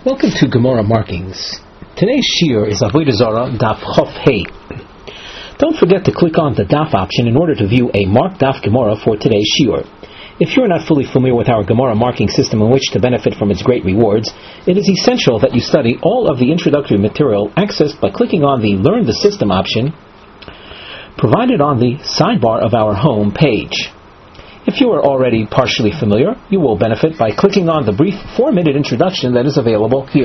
Welcome to Gemara Markings. Today's shiur is Avodah Zarah Daf Chof Hey. Don't forget to click on the Daf option in order to view a marked Daf Gemara for today's shiur. If you're not fully familiar with our Gemara marking system in which to benefit from its great rewards, it is essential that you study all of the introductory material accessed by clicking on the Learn the System option provided on the sidebar of our home page. If you are already partially familiar, you will benefit by clicking on the brief 4-minute introduction that is available here.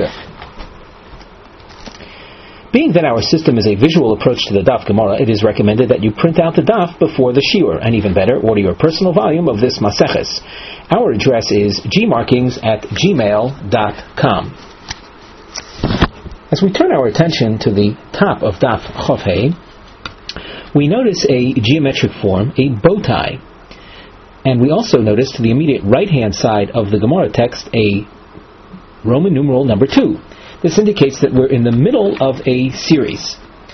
Being that our system is a visual approach to the Daf Gemara, it is recommended that you print out the Daf before the shiur, and even better, order your personal volume of this Maseches. Our address is gmarkings@gmail.com. As we turn our attention to the top of Daf Chof Hey, we notice a geometric form, a bow tie. And we also notice to the immediate right-hand side of the Gemara text a Roman numeral number 2. This indicates that we're in the middle of a series.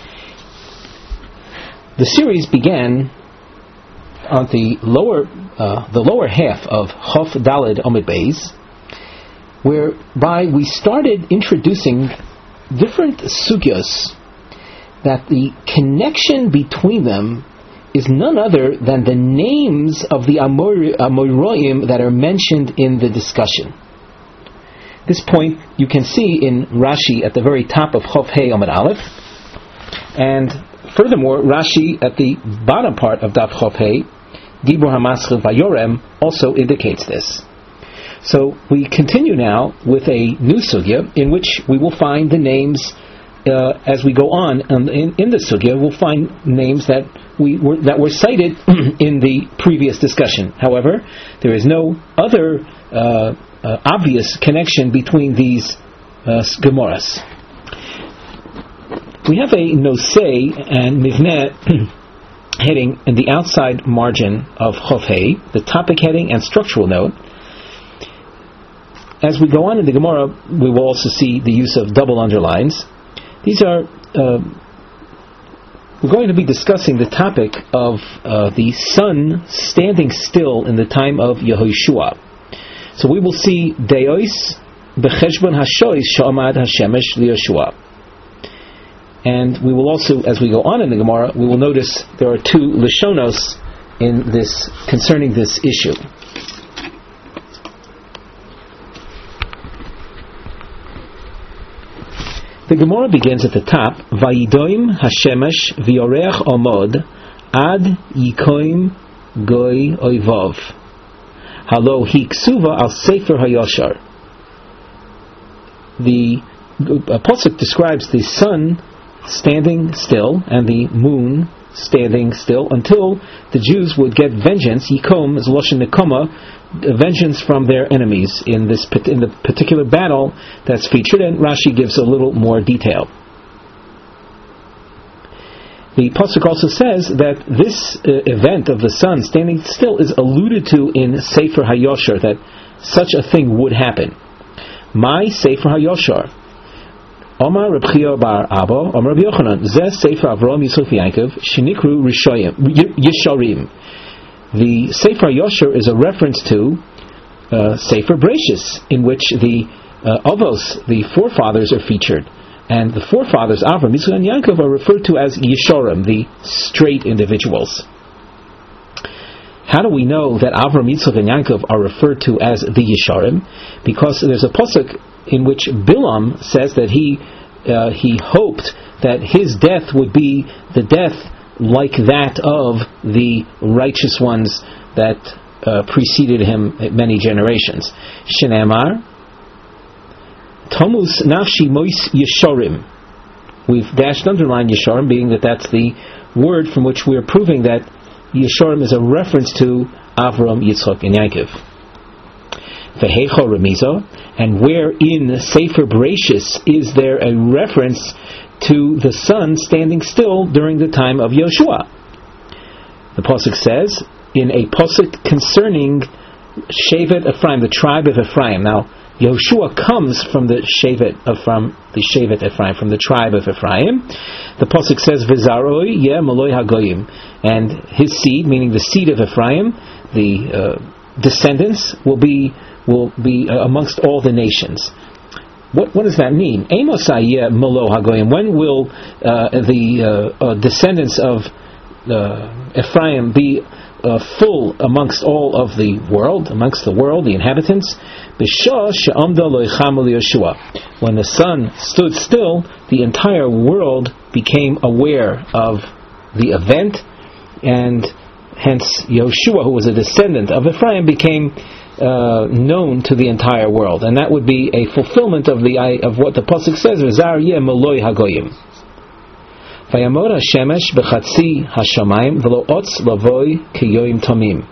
The series began on the lower half of Chof Daled Omid Beis, whereby we started introducing different sugyos that the connection between them is none other than the names of the Amoraim that are mentioned in the discussion. This point you can see in Rashi at the very top of Chof Hey Amud Aleph, and furthermore Rashi at the bottom part of Daf Chof Hey, Dibur HaMaschil Vayorem, also indicates this. So we continue now with a new sugya in which we will find the names as we go on in the sugya. We'll find names that were cited in the previous discussion. However, there is no other obvious connection between these Gemaras. We have a nosei and mivneh heading in the outside margin of Chof Hey, the topic heading and structural note. As we go on in the Gemara, we will also see the use of double underlines. These are, we're going to be discussing the topic of the sun standing still in the time of Yehoshua. So we will see Deos becheshbon hashois sha'amad hashemesh liYehoshua. And we will also, as we go on in the Gemara, we will notice there are 2 Lishonos in this, concerning this issue. The Gemara begins at the top, Vayidoim Hashemesh v'yoreach omod ad yikoim goy oivov halo hi ksuva al sefer hayoshar. The Pasuk describes the sun standing still and the moon standing still until the Jews would get vengeance. Yikom is Lashon Nekoma, vengeance from their enemies in the particular battle that's featured, and Rashi gives a little more detail. The pasuk also says that this event of the sun standing still is alluded to in Sefer HaYoshar, that such a thing would happen. My Sefer HaYoshar, Omar Reb Chia bar Abba, Omar Reb Yochanan, Zeh Sefer Avraham Yisuf Yaakov, Shenikru Yesharim. The Sefer Yosher is a reference to Sefer Bereshis, in which the Avos, the forefathers, are featured. And the forefathers, Avram, Yitzchak, and Yaakov, are referred to as Yesharim, the straight individuals. How do we know that Avram, Yitzchak, and Yaakov are referred to as the Yesharim? Because there's a pasuk in which Bilam says that he hoped that his death would be the death like that of the righteous ones that preceded him many generations. Shenemar Tomus Nafshi Mois Yesharim. We've dashed underline Yesharim, being that that's the word from which we're proving that Yesharim is a reference to Avram, Yitzchak, and Yaakov. Vehecho Remizo, and where in Sefer Bereshis is there a reference to the sun standing still during the time of Yoshua? The pasuk says in a pasuk concerning Shevet Ephraim, the tribe of Ephraim. Now, Yoshua comes from the Shevet Ephraim, from the tribe of Ephraim. The pasuk says V'zaroi yeh maloi hagoyim, and his seed, meaning the seed of Ephraim, the descendants will be amongst all the nations. What does that mean? Amos hayeh melo hagoyim. When will the descendants of Ephraim be full amongst all of the world, the inhabitants? B'shah she'amda lo yichamu Yeshua. When the sun stood still, the entire world became aware of the event, and hence Yoshua, who was a descendant of Ephraim, became known to the entire world, and that would be a fulfillment of what the pasuk says: "V'zar yeh meloi hagoyim." Vayamor hashemesh b'chatzi hashamayim v'lo otz lavoi kiyoyim tomim.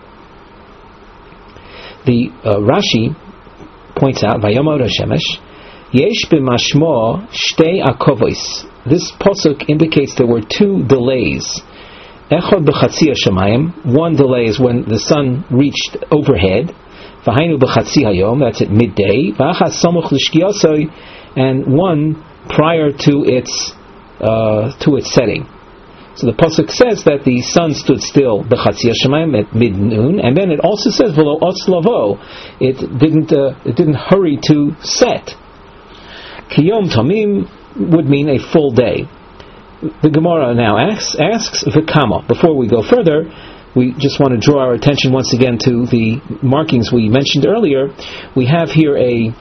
The Rashi points out, Vayamor hashemesh yesh b'mashmo shtei akovos. This pasuk indicates there were two delays. Echad b'chatzi hashamayim. One delay is when the sun reached overhead. V'hainu b'chatzi hayom, that's at midday. V'achas samuch l'shkiosoi, and one prior to its setting. So the pasuk says that the sun stood still b'chatzi hashamayim at mid-noon, and then it also says v'lo otz lavo. It didn't hurry to set. Kiyom tamim would mean a full day. The Gemara now asks v'kama. Before we go further, we just want to draw our attention once again to the markings we mentioned earlier. We have here a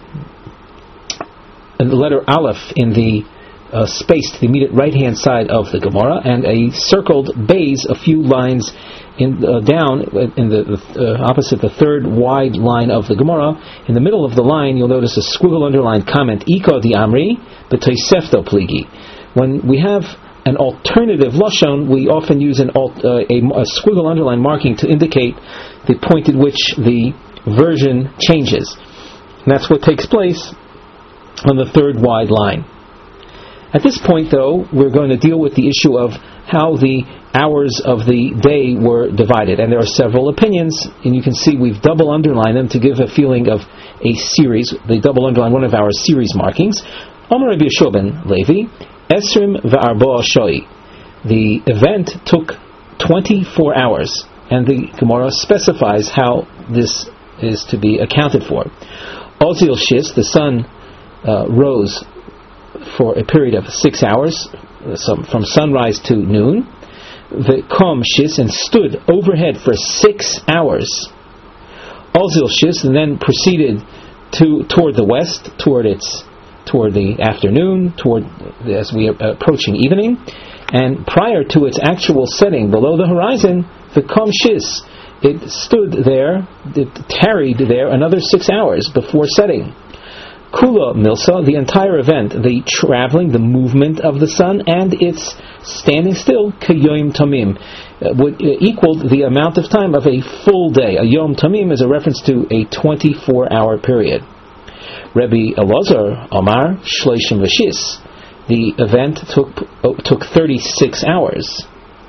letter Aleph in the space to the immediate right-hand side of the Gemara, and a circled base a few lines down in the opposite the third wide line of the Gemara. In the middle of the line, you'll notice a squiggle underlined comment: Iko di Amri b'toisefto pligi. When we have an alternative lashon, we often use a squiggle underline marking to indicate the point at which the version changes. And that's what takes place on the third wide line. At this point, though, we're going to deal with the issue of how the hours of the day were divided. And there are several opinions, and you can see we've double underlined them to give a feeling of a series. They double underline one of our series markings. Omer Rabbi Yeshua ben Levi, Esrim v'arboa shoi. The event took 24 hours, and the Gemara specifies how this is to be accounted for. Ozil Shis, the sun rose for a period of 6 hours, from sunrise to noon. The Kom Shis, and stood overhead for 6 hours. Ozil Shis, and then proceeded toward the west, toward the afternoon, as we are approaching evening, and prior to its actual setting below the horizon, the Kom Shis, it stood there, it tarried there another 6 hours before setting. Kula Milsa, the entire event, the traveling, the movement of the sun, and its standing still, Kayoim Tamim, equaled the amount of time of a full day. A Yom Tamim is a reference to a 24-hour period. Rabbi Elazar Amar Shloshim V'Shis, the event took 36 hours.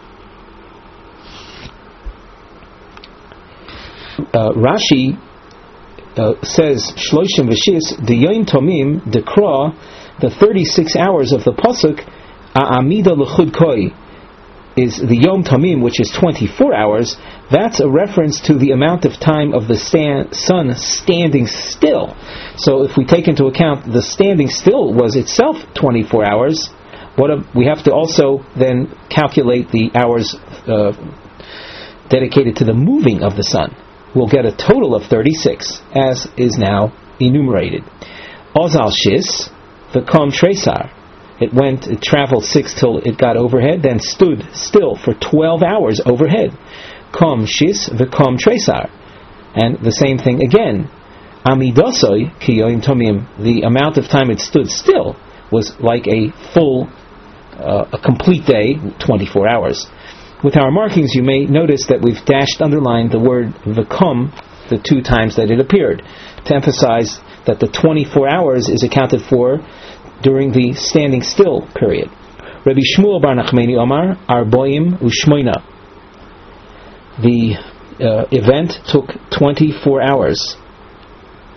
Rashi says Shloshim V'Shis, the Yom Tomim Dekra, the 36 hours of the pasuk A'amida L'chud Koi, is the Yom Tamim, which is 24 hours. That's a reference to the amount of time of the sun standing still. So if we take into account the standing still was itself 24 hours, we have to also then calculate the hours dedicated to the moving of the sun. We'll get a total of 36, as is now enumerated. Ozal Shis, the Kom Tresar, it traveled 6 till it got overhead, then stood still for 12 hours overhead. Kom Shis, the Kom Tresar, and the same thing again. Amidosoi Kiyoim Tomim, the amount of time it stood still was like a complete day, 24 hours. With our markings, you may notice that we've underlined the word v'kom the 2 times that it appeared, to emphasize that the 24 hours is accounted for during the standing still period. Rabbi Shmuel bar Nachmani Omar Arboim Ushmoina. The event took 24 hours.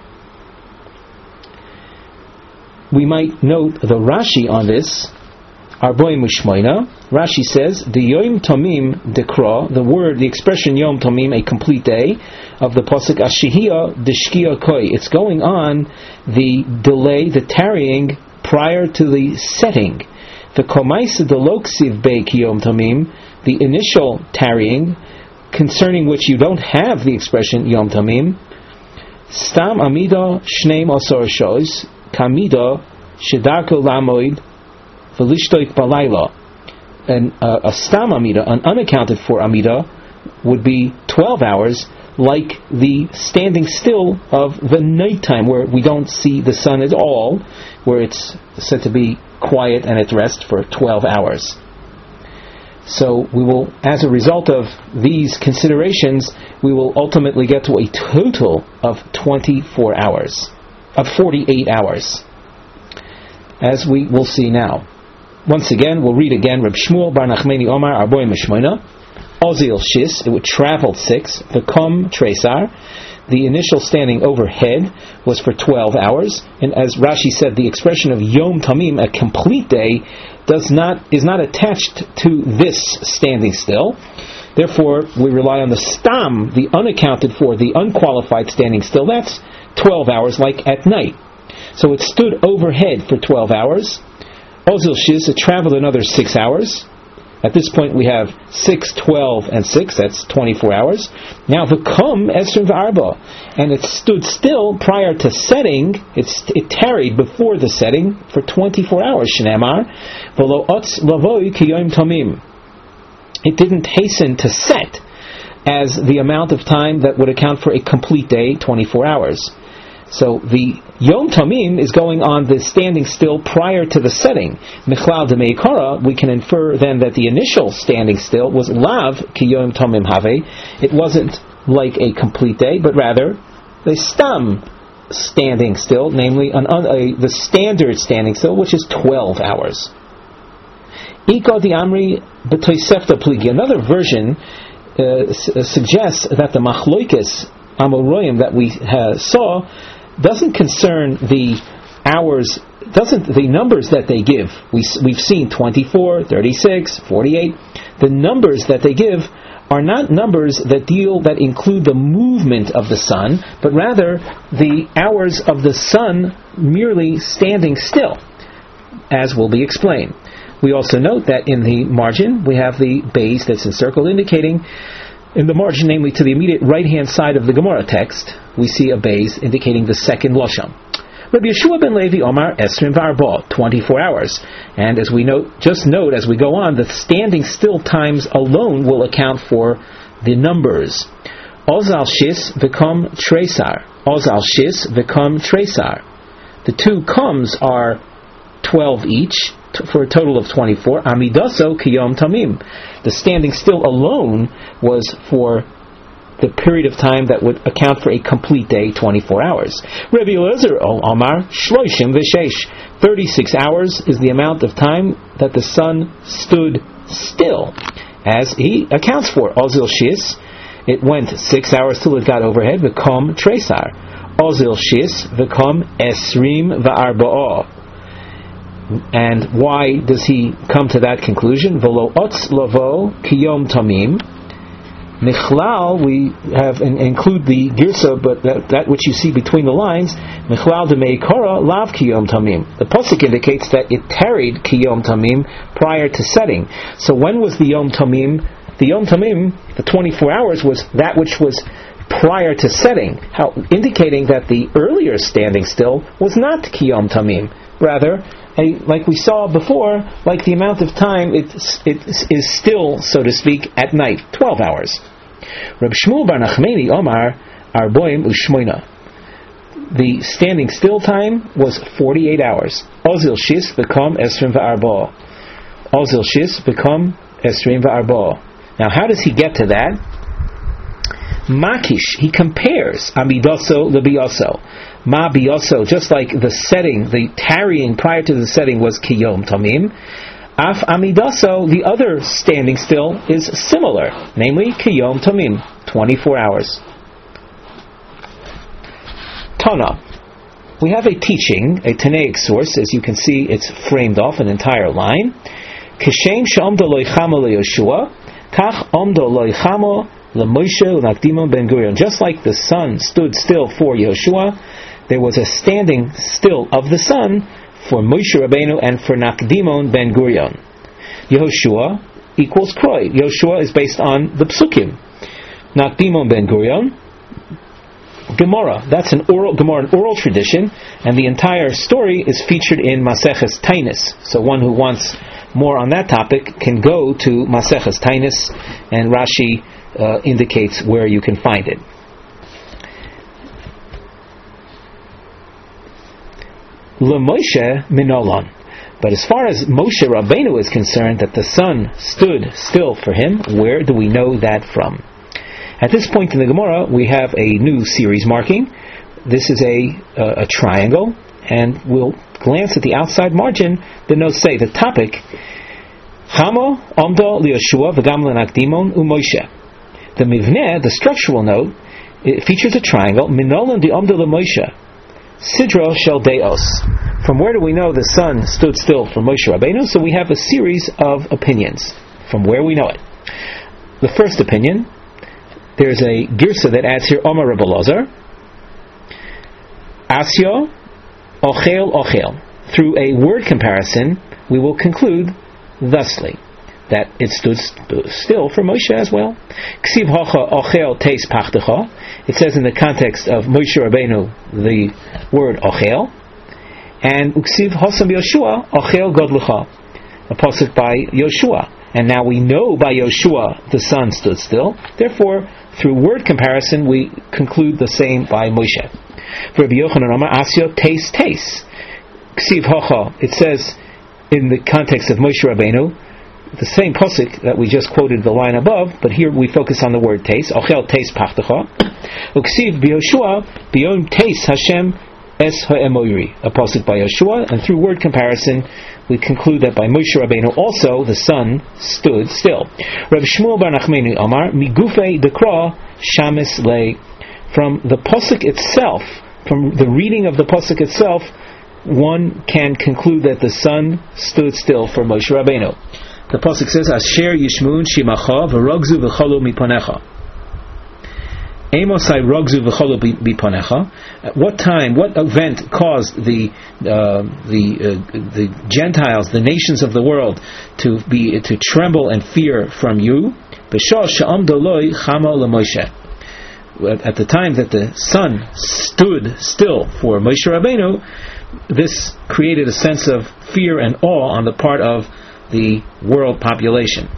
We might note the Rashi on this Arboim Ushmoina. Rashi says, the Yom Tomim Dekra, the expression Yom Tomim, a complete day, of the Pasuk Ashihia Deshkia Koi. It's going on the delay, the tarrying, prior to the setting. The Komaisa Deloksiv Beik Yom Tomim, the initial tarrying, concerning which you don't have the expression Yom Tomim, Stam Amida Shneim Asor Shois, Kamida Shedarko Lamoid, Velishtoik Balayla. And a Stam Amida, an unaccounted for Amida, would be 12 hours, like the standing still of the nighttime, where we don't see the sun at all, where it's said to be quiet and at rest for 12 hours. So we will, as a result of these considerations, we will ultimately get to a total of 24 hours, of 48 hours, as we will see now. Once again, we'll read again. Reb Shmuel Bar Nachmeni Omar Arboim Mishmoina, Ozil Shis, it would travel 6, V'kom Tresar, the initial standing overhead was for 12 hours, and as Rashi said, the expression of Yom Tamim, a complete day, is not attached to this standing still. Therefore, we rely on the Stam, the unaccounted for, the unqualified standing still. That's 12 hours, like at night. So it stood overhead for 12 hours. Ozil Shiz, it traveled another 6 hours. At this point we have 6, 12, and 6, that's 24 hours. Now the Kum Esrim V'Arba, and it stood still prior to setting, it tarried before the setting for 24 hours, Shneamar, V'lo Otz Lavoi Kiyom Tomim. It didn't hasten to set as the amount of time that would account for a complete day, 24 hours. So the Yom Tamim is going on the standing still prior to the setting. Michlal de Meikara, we can infer then that the initial standing still was Lav ki Yom Tamim Have. It wasn't like a complete day, but rather the Stam standing still, namely the standard standing still, which is 12 hours. Ika di Amri b'toisefta pligi. Another version suggests that the Machloikis Amoroyim that we saw doesn't concern the hours, the numbers that they give. We've seen 24, 36, 48. The numbers that they give are not numbers that include the movement of the sun, but rather the hours of the sun merely standing still, as will be explained. We also note that in the margin we have the base that's encircled, indicating in the margin, namely to the immediate right-hand side of the Gemara text, we see a base indicating the second Lashon. Rabbi Yeshua ben Levi Omar Esrim V'Arba, 24 hours. And as we note as we go on, the standing still times alone will account for the numbers. Ozal Shis V'Kom Tresar. Ozal Shis V'Kom Tresar. The two comes are 12 each, for a total of 24. Amidaso Kiyom Tamim. The standing still alone was for the period of time that would account for a complete day, 24 hours. Rabbi Eliezer Omar Shloishim V'Sheish. 36 hours is the amount of time that the sun stood still, as he accounts for. Ozil Shis, it went 6 hours till it got overhead. V'Kom Tresar. Ozil Shis V'Kom Esrim V'Arba'ah. And why does he come to that conclusion? V'lo otz lavo kiyom tamim. Michlal, we have include the girsa, but that which you see between the lines. Michlal de meikara lav kiyom tamim. The pasuk indicates that it tarried kiyom tamim prior to setting. So when was the yom tamim? The yom tamim, the 24 hours, was that which was prior to setting, indicating that the earlier standing still was not kiyom tamim. Rather, like we saw before, like the amount of time it is still, so to speak, at night, 12 hours. Reb Shmuel Bar Nachmeni Omar Arboim Ushmoina. The standing still time was 48 hours. Ozil Shis V'Kom Esrim V'Arba. Ozil Shis V'Kom Esrim V'Arba. Now, how does he get to that? Makish, he compares Amidaso Lebiaso. Ma biyaso, just like the setting, the tarrying prior to the setting was kiyom tamim. Af amidaso, the other standing still, is similar, namely kiyom tamim, 24 hours. Tana. We have a teaching, a Tanaic source, as you can see, it's framed off an entire line. Kishem she'omdo lo yichamo leYoshua, kach omdo lo yichamo leMoshe u'Nakdimon ben Gurion. Just like the sun stood still for Yehoshua, there was a standing still of the sun for Moshe Rabbeinu and for Nakdimon ben Gurion. Yehoshua equals Kroi. Yehoshua is based on the Psukim. Nakdimon ben Gurion, Gemara. That's an oral Gemara, an oral tradition, and the entire story is featured in Maseches Tainis. So one who wants more on that topic can go to Maseches Tainis, and Rashi indicates where you can find it. LeMoshe Minolan. But as far as Moshe Rabbeinu is concerned, that the sun stood still for him, where do we know that from? At this point in the Gemara, we have a new series marking. This is a triangle, and we'll glance at the outside margin. The notes say the topic: Chamo Omdo LiYoshua v'Gam LeNakdimon uMoshe. The mivneh, the structural note, it features a triangle. Minolan di Omdo LeMoshe. Sidro Shel Deos. From where do we know the sun stood still for Moshe Rabbeinu? So we have a series of opinions from where we know it. The first opinion, there's a girsa that adds here, Omar Rebbe Elazar, Asyo Ochel Ochel. Through a word comparison, we will conclude thusly that it stood still for Moshe as well. Ksiv Hocha Ochel Teis Pachtecha. It says in the context of Moshe Rabbeinu the word Ochel, and Uksiv Hosam Yoshua Ochel Godlucha, a pasuk by Yoshua. And now we know by Yoshua the sun stood still. Therefore, through word comparison, we conclude the same by Moshe. For Rabbi Yochanan Amar Asyo Teis Teis. Ksiv Hocha. It says in the context of Moshe Rabbeinu, the same pasuk that we just quoted the line above, but here we focus on the word teis. Ochel teis pachtecha. Uksiv b'Yoshua b'yom teis Hashem es ha'emoiri. A pasuk by Yoshua, and through word comparison, we conclude that by Moshe Rabbeinu also the sun stood still. Rav Shmuel bar Nachmeni Amar migufei dekra shamis lei. From the pasuk itself, from the reading of the pasuk itself, one can conclude that the sun stood still for Moshe Rabbeinu. The pasuk says, "Asher yishmun shimacha v'rogzu v'cholu mipanecha." Amosai rogzu v'cholu mipanecha. At what time, what event caused the Gentiles, the nations of the world, to tremble and fear from you? B'shah she'amdo loi chama leMoshe. At the time that the sun stood still for Moshe Rabbeinu, this created a sense of fear and awe on the part of the world population.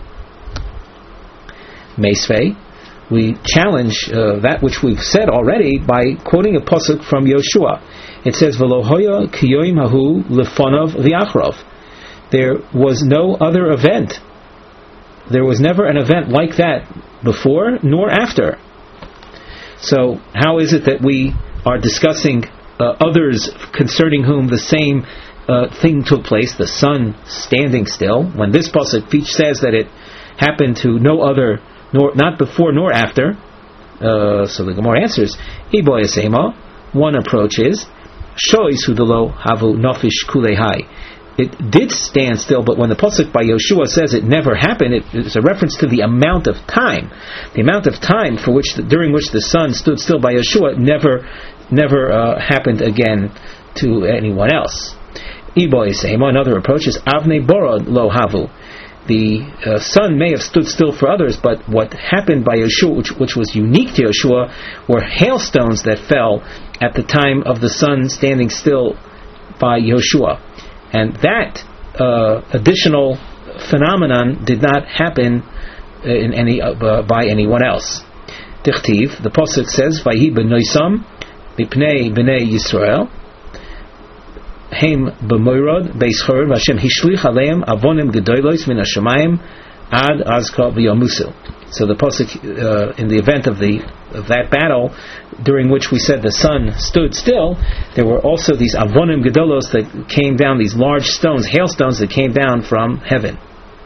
Meisvei, we challenge that which we've said already by quoting a pasuk from Yoshua. It says, "V'lo hoya kiyoim hahu lefonov v'achrov." There was no other event. There was never an event like that before nor after. So how is it that we are discussing others concerning whom the same thing took place, the sun standing still, when this pasuk says that it happened to no other, not before nor after? So the Gemara answers, Ibo Yasema. One approach is Shois Hudalo Havu Nofish Kulehai. It did stand still, but when the pasuk by Yoshua says it never happened, it's a reference to the amount of time. The amount of time during which the sun stood still by Yoshua never happened again to anyone else. Another approach is Avnei Borod Lo Havu. The sun may have stood still for others, but what happened by Yoshua, which was unique to Yoshua, were hailstones that fell at the time of the sun standing still by Yoshua. And that additional phenomenon did not happen by anyone else. Tichtiv, the pasuk says, "Vayhi b'noisam mipnei b'nei Yisrael." Heim b'moirod beis chor v'Hashem hishlich aleim avonim gedolos min hashamayim ad azka v'yamusu. So the pasuk in the event of that battle, during which we said the sun stood still, there were also these avonim gedolos that came down, these large stones, hailstones that came down from heaven.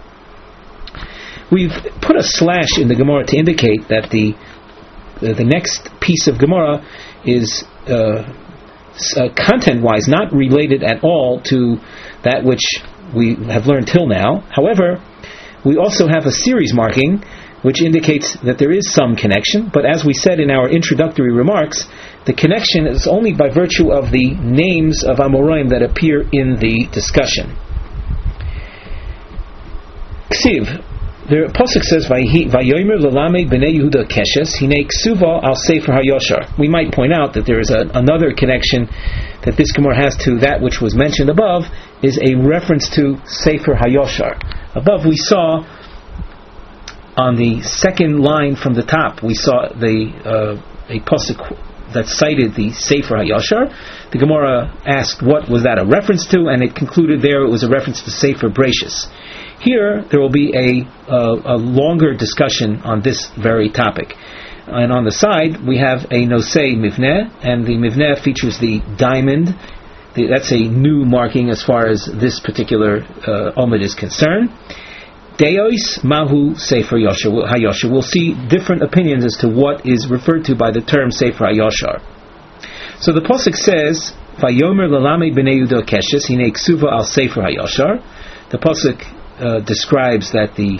We've put a slash in the Gemara to indicate that the next piece of Gemara is content-wise not related at all to that which we have learned till now. However, we also have a series marking which indicates that there is some connection, but as we said in our introductory remarks, the connection is only by virtue of the names of Amoraim that appear in the discussion. Ksiv, the Pasuk says, Vayomer l'lamed b'nei Yehuda keshes, hinei ksuva al sefer hayoshar. We might point out that there is another connection that this Gemara has to that which was mentioned above, is a reference to sefer hayoshar. Above we saw, on the second line from the top, we saw a pasuk that cited the Sefer HaYashar. The Gemara asked what was that a reference to, and it concluded there it was a reference to Sefer Bereshis. Here there will be a longer discussion on this very topic. And on the side we have a Nosei Mivneh, and the Mivneh features the diamond. That's a new marking as far as this particular Omid is concerned. Deos Mahu Sefer HaYashar. We'll see different opinions as to what is referred to by the term Sefer HaYashar. So the pasuk says, "Vayomer l'lamed b'nei Yehuda keshes hinei ksuva al Sefer HaYashar." The pasuk describes that the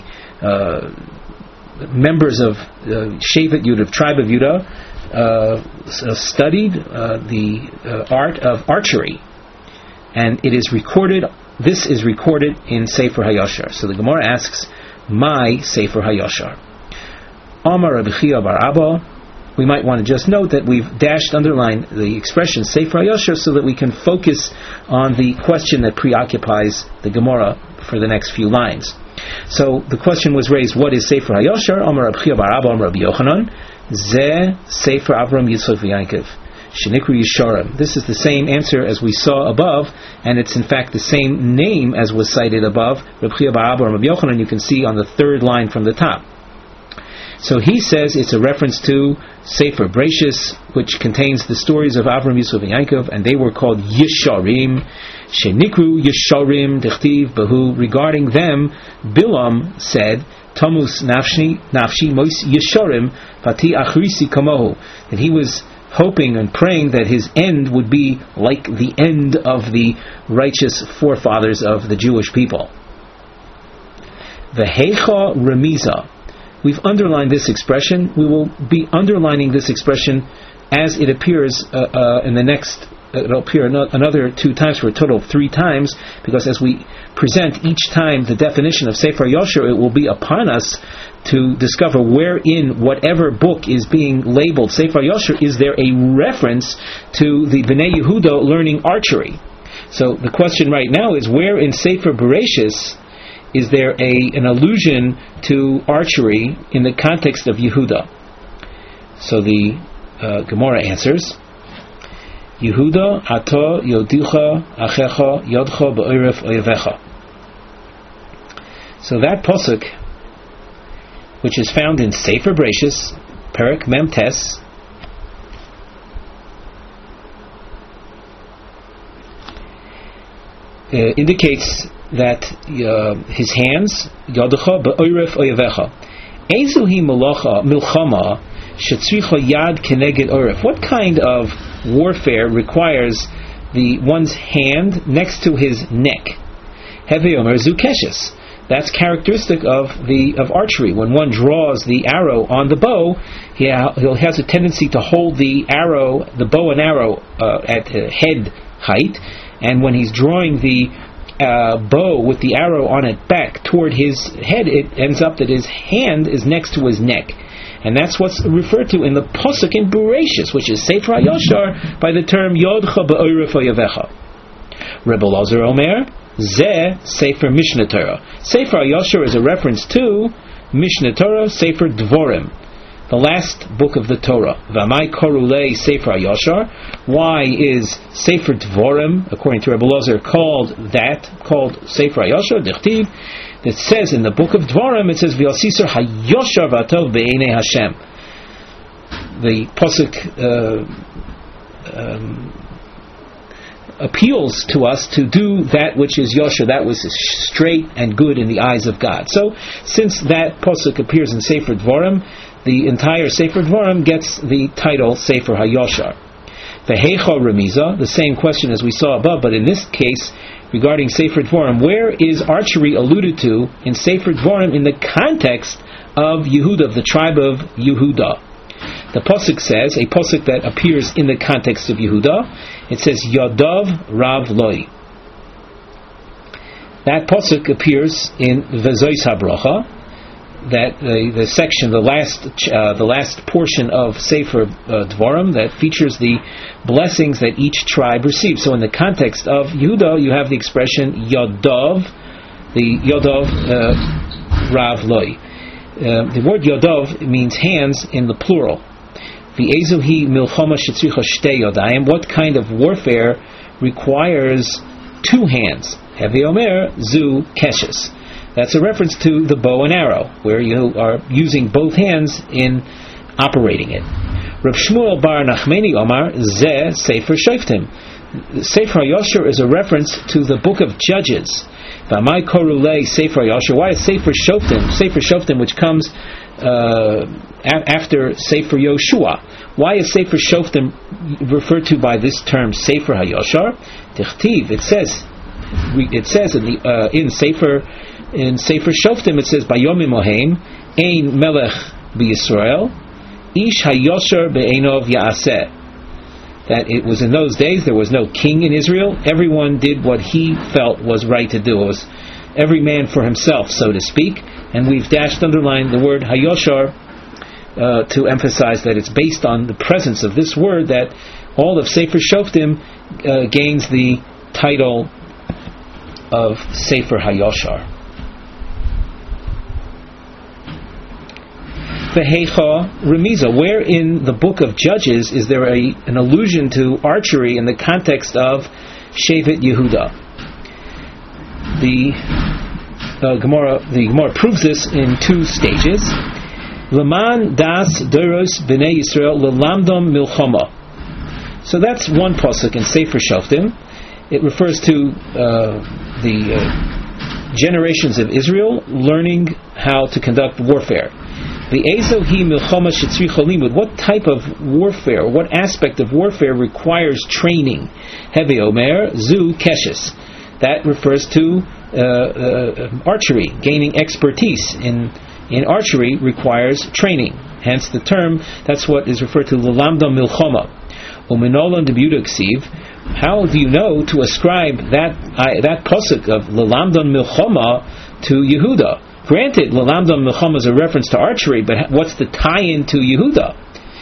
members of Shevet Yudah, tribe of Yudah, studied the art of archery, and it is recorded. This is recorded in Sefer HaYashar. So the Gemara asks, "My Sefer HaYashar." Amar Rabbi Chia bar Abba. We might want to just note that we've underlined the expression Sefer HaYashar so that we can focus on the question that preoccupies the Gemara for the next few lines. So the question was raised: what is Sefer HaYashar? Amar Rabbi Chia bar Abba, Amar Rabbi Yochanan, Zeh Sefer Avram Yitzchak v'Yaakov. Shenikru Yisharim. This is the same answer as we saw above, and it's in fact the same name as was cited above. Rabbi Chia bar Abba and Rabbi Yochanan, you can see on the third line from the top. So he says it's a reference to Sefer Bereshis, which contains the stories of Avram, Yisuf, and Yaakov, and they were called Yisharim. Shenikru Yisharim Dechtiv Bahu. Regarding them, Bilam said, Tamus Nafshi Mois Yisharim Vati Achrisi Kamohu. That he was hoping and praying that his end would be like the end of the righteous forefathers of the Jewish people. The Heicha Remiza. We've underlined this expression. We will be underlining this expression as it appears in the next. It'll appear another 2 times for a total of 3 times, because as we present each time the definition of Sefer HaYashar, it will be upon us to discover where in whatever book is being labeled Sefer HaYashar is there a reference to the Bnei Yehuda learning archery. So the question right now is, where in Sefer Bereshis is there an allusion to archery in the context of Yehuda? So the Gemara answers, Yehuda ato yodicha achecha yodcha be'oref oyevecha. So that pasuk, which is found in Sefer Bereshis, Perek Mem Tes, indicates that his hands, Yodecha be'oref oyevecha. Ezuhi milchama shetzricha yad keneged oref. What kind of warfare requires the one's hand next to his neck? Heve omer zu keshes. That's characteristic of archery. When one draws the arrow on the bow, he has a tendency to hold the bow and arrow at head height, and when he's drawing the bow with the arrow on it back toward his head, it ends up that his hand is next to his neck. And that's what's referred to in the Pasuk in Bereshis, which is Sefer HaYashar, by the term Yodcha be'oref oyevecha. Rebbe Lazar Omer, Zeh Sefer Mishnah Torah. Sefer HaYashar is a reference to Mishnah Torah, Sefer Dvorim, the last book of the Torah. V'amai korulei Sefer HaYashar. Why is Sefer Dvorim, according to Rebbe Lazar, called Sefer HaYashar? Dichtiv. It says in the book of Dvorim, it says V'yasisar HaYashar v'atov be'enei Hashem. The pasuk appeals to us to do that which is Yashar, that which is straight and good in the eyes of God. So, since that pasuk appears in Sefer Dvorim, the entire Sefer Dvorim gets the title Sefer HaYashar. Vehecha remiza, the same question as we saw above, but in this case, regarding Sefer Dvorim, where is archery alluded to in Sefer Dvorim in the context of Yehuda, of the tribe of Yehuda? The pasuk says, a pasuk that appears in the context of Yehuda, it says, Yadav Rav Loi. That pasuk appears in Vezois HaBracha, that the section, the last portion of Sefer Dvorim that features the blessings that each tribe receives. So in the context of Yehuda, you have the expression Yadav, the Yadav Rav Loi. The word Yadav means hands in the plural. V'ezuhi milchama shetzricha shtei yodayim. What kind of warfare requires two hands? Hevi omer zu keshes. That's a reference to the bow and arrow, where you are using both hands in operating it. Rav Shmuel bar Nachmeni Omar Zeh Sefer Shoftim. Sefer HaYosher is a reference to the book of Judges. V'amai korulei Sefer HaYosher. Why is Sefer Shoftim? Sefer Shoftim, which comes after Sefer Yoshua. Why is Sefer Shoftim referred to by this term Sefer HaYosher? Tichtiv. It says in Sefer Shoftim, it says Bayomim Oheim Ein Melech BeYisrael Ish HaYosher Be'enov Ya'aseh. That it was in those days there was no king in Israel. Everyone did what he felt was right to do. It was every man for himself, so to speak. And we've underlined the word Hayoshar to emphasize that it's based on the presence of this word, that all of Sefer Shoftim gains the title of Sefer Hayoshar. Vehecha Remiza. Where in the book of Judges is there an allusion to archery in the context of Shevet Yehuda? The Gemara proves this in two stages. Leman das Doros Bnei Yisrael lelamdom milchama. So that's one pasuk in Sefer Shoftim. It refers to the generations of Israel learning how to conduct warfare. The Ezohi milchama shetzricha limud. What type of warfare, what aspect of warfare requires training? Hevi omer zu keshes. That refers to archery. Gaining expertise in archery requires training. Hence the term, that's what is referred to lelamda milchama. Uminolan debuta ksiv. How do you know to ascribe that pasuk of lelamda milchama to Yehuda? Granted, lelamda milchama is a reference to archery, but what's the tie-in to Yehuda?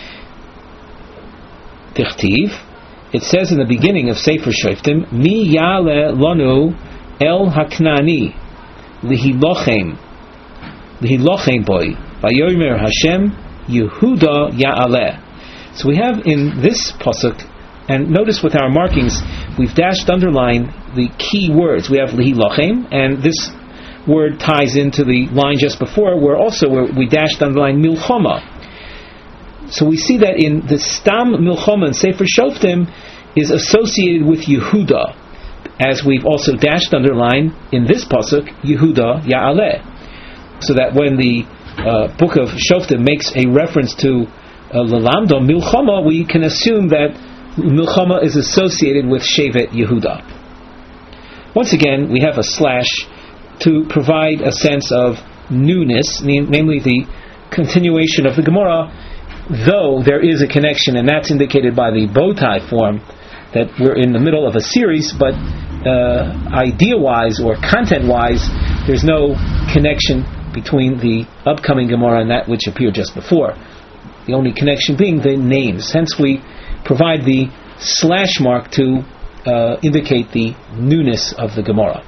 Tichtiv. It says in the beginning of Sefer Shoftim, Mi yale lanu el haknani lihilochem boy vayomer Hashem Yehuda ya'aleh. So we have in this pasuk, and notice with our markings, we've underlined the key words. We have lihilochem, and this word ties into the line just before, where we underline milchama. So we see that in the Stam Milchama and Sefer Shoftim is associated with Yehuda, as we've also underline in this pasuk Yehuda Ya'aleh. So that when the book of Shoftim makes a reference to Lelamdo Milchama, we can assume that Milchama is associated with Shevet Yehuda. Once again, we have a slash to provide a sense of newness, namely the continuation of the Gemara, though there is a connection, and that's indicated by the bow tie form, that we're in the middle of a series, but idea-wise or content-wise, there's no connection between the upcoming Gemara and that which appeared just before. The only connection being the names. Hence we provide the slash mark to indicate the newness of the Gemara.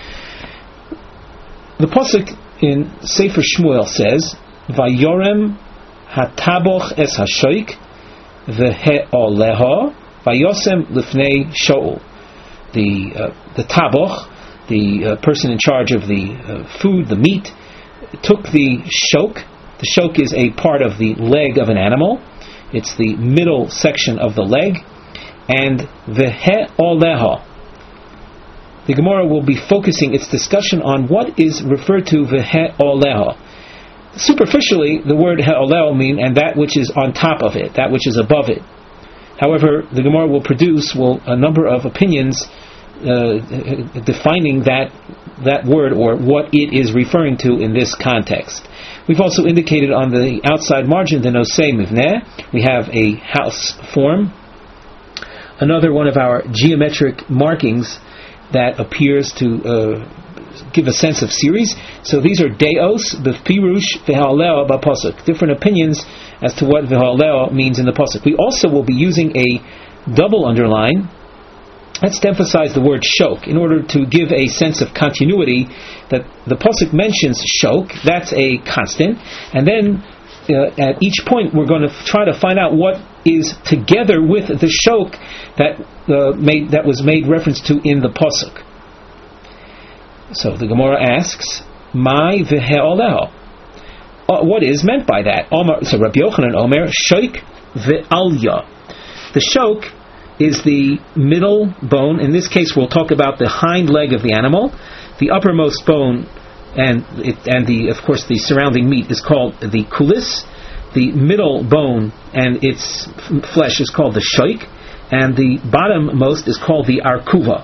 The pasuk in Sefer Shmuel says, Vayorem hataboch es hashoik v'he'oleha vayosem lifnei Shaul. The taboch, the person in charge of the food, the meat, took the shok. The shok is a part of the leg of an animal. It's the middle section of the leg. And v'he'oleha. The Gemara will be focusing its discussion on what is referred to v'he'oleha. Superficially, the word he'oleha means and that which is on top of it, that which is above it. However, the Gemara will produce a number of opinions defining that word or what it is referring to in this context. We've also indicated on the outside margin the nosei mivneh. We have a house form. Another one of our geometric markings that appears to give a sense of series. So these are deos, b'firush, v'ha'aleo, b'pasuk. Different opinions as to what v'ha'aleo means in the pasuk. We also will be using a double underline. That's to emphasize the word shok, in order to give a sense of continuity, that the pasuk mentions shok, that's a constant, and then at each point we're going to try to find out what is together with the shok that was made reference to in the pasuk. So the Gemara asks, "Mai v'he'oleh." What is meant by that? So Rabbi Yochanan Omer, shok v'alya. The shok is the middle bone. In this case, we'll talk about the hind leg of the animal. The uppermost bone, and of course the surrounding meat is called the kulis. The middle bone and its flesh is called the shoik, and the bottommost is called the arkuva.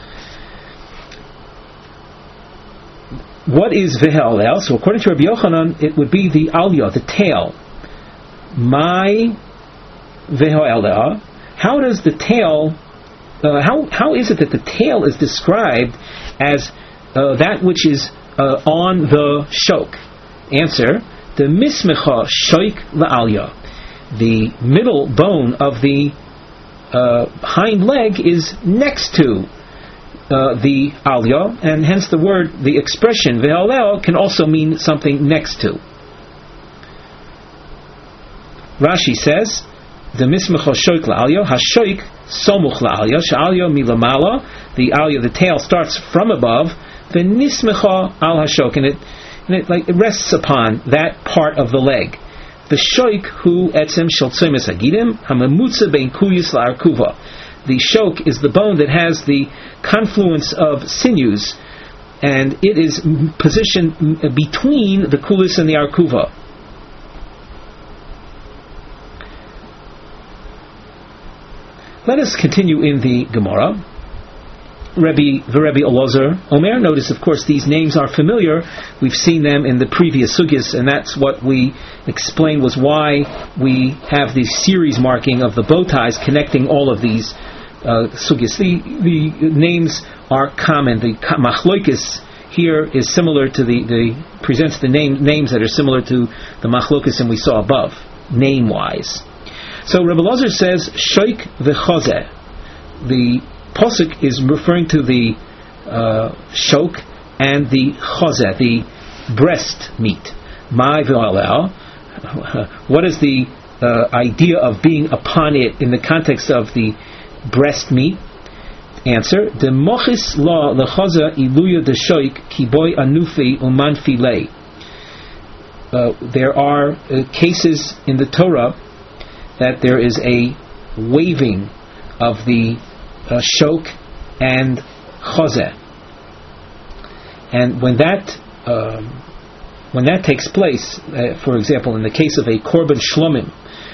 What is v'he'alel? So according to Rabbi Yochanan, it would be the alya, the tail. My v'he'alel. How does the tail? How is it that the tail is described as that which is on the shok? Answer: the mismecha shoik la'alya. The middle bone of the hind leg is next to the alya, and hence the expression ve'alel can also mean something next to. Rashi says, the mismecha shoik la'alya, hashoik somuch la'alya, sha'alya milamala, the alya, the tail, starts from above, the nismecha al hashok, and it rests upon that part of the leg. The shoik hu etzem shel tzoymes hagidim hamemutza bein kuyis la'arkuva. The shok is the bone that has the confluence of sinews, and it is positioned between the kulis and the arkuva. Let us continue in the Gemara. Rabbi Elazar Omer. Notice, of course, these names are familiar. We've seen them in the previous sugyas, and that's what we explained was why we have the series marking of the bow ties connecting all of these sugyas. The names are common. The machloikis here is similar to presents the names that are similar to the machloikis we saw above, name-wise. So Rabbi Elazar says, shoik v'chozeh. The Pasuk is referring to the shok and the chozeh, the breast meat. My v'alel. What is the idea of being upon it in the context of the breast meat? Answer: the mochis la lechozeh iluya de shoik kiboy anufi uman filei. There are cases in the Torah that there is a waving of the shok and chozeh, and when that takes place, for example, in the case of a korban shlomim,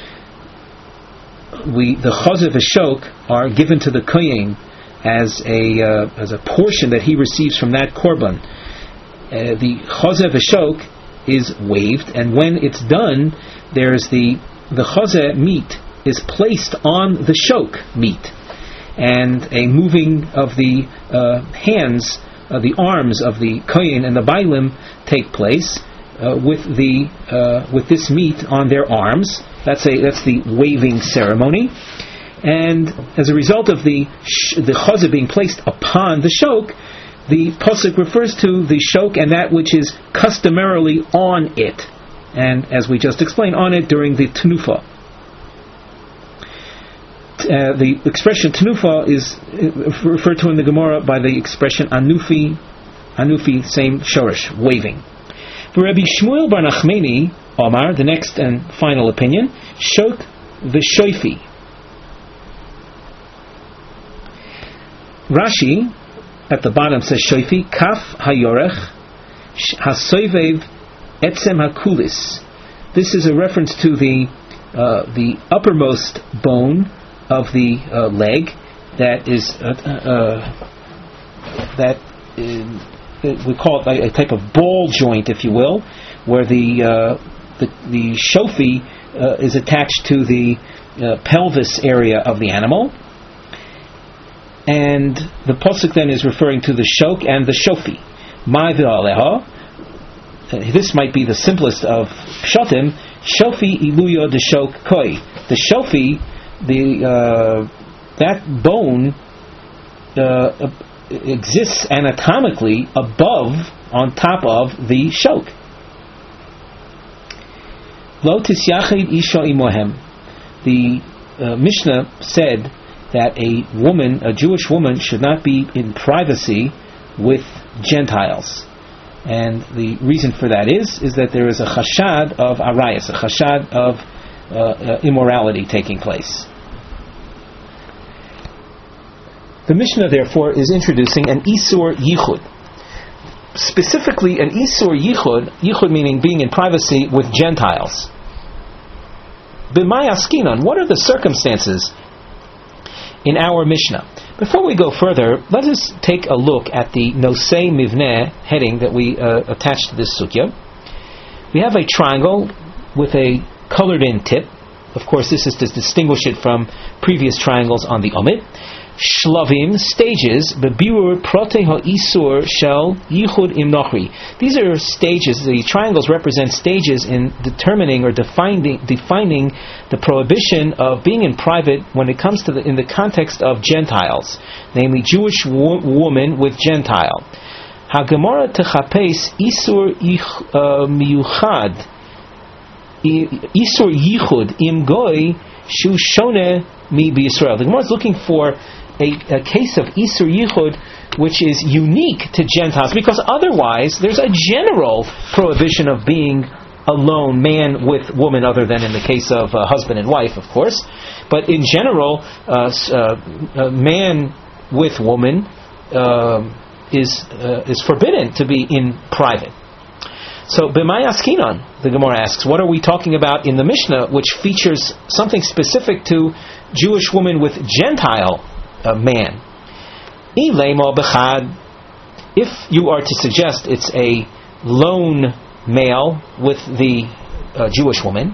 the chozeh and shok are given to the kohen as a portion that he receives from that korban. The chozeh and shok is waved, and when it's done, there's the chozeh meat is placed on the shok meat, and a moving of the hands, the arms of the kohen and the bailim take place with this meat on their arms. That's the waving ceremony, and as a result of the chozeh being placed upon the shok, the pasuk refers to the shok and that which is customarily on it, and as we just explained, on it during the tenufa. The expression tenufa is referred to in the Gemara by the expression anufi, same shorish, waving. For Rabbi Shmuel bar Nachmani Omar, the next and final opinion, shok v'shoifi. Rashi at the bottom says shoifi kaf hayorech hasoivev etzem hakulis. This is a reference to the uppermost bone of the leg that is we call it a type of ball joint, if you will, where the shofi is attached to the pelvis area of the animal, and the pasuk then is referring to the shok and the shofi. Mai v'aleha. This might be the simplest of pshatim. Shofi iluyo de shok koi. The shofi, that bone exists anatomically above, on top of the shok. Lo tisyachid isha imohem. The Mishnah said that a Jewish woman, should not be in privacy with Gentiles, and the reason for that is that there is a chashad of arayas, a chashad of immorality taking place. The Mishnah, therefore, is introducing an Isur Yichud. Specifically, an Isur Yichud meaning being in privacy with Gentiles. B'may askinon, what are the circumstances in our Mishnah? Before we go further, let us take a look at the Nosei Mivneh heading that we attached to this sugya. We have a triangle with a colored-in tip. Of course, this is to distinguish it from previous triangles on the Omid. Shlavim, stages, bebirur prote ha'isur shel yichud im nochri. These are stages. The triangles represent stages in determining or defining the prohibition of being in private when it comes to in the context of Gentiles, namely Jewish woman with Gentile. Hagemara techapes isur miyuchad, isur yichud im goy shu shone mi b'Yisrael. The Gemara is looking for a case of Isur Yichud which is unique to Gentiles, because otherwise there's a general prohibition of being alone, man with woman, other than in the case of husband and wife, of course. But in general, man with woman is forbidden to be in private. So, b'may askinon, the Gemara asks, what are we talking about in the Mishnah which features something specific to Jewish woman with Gentile man? If you are to suggest it's a lone male with the Jewish woman,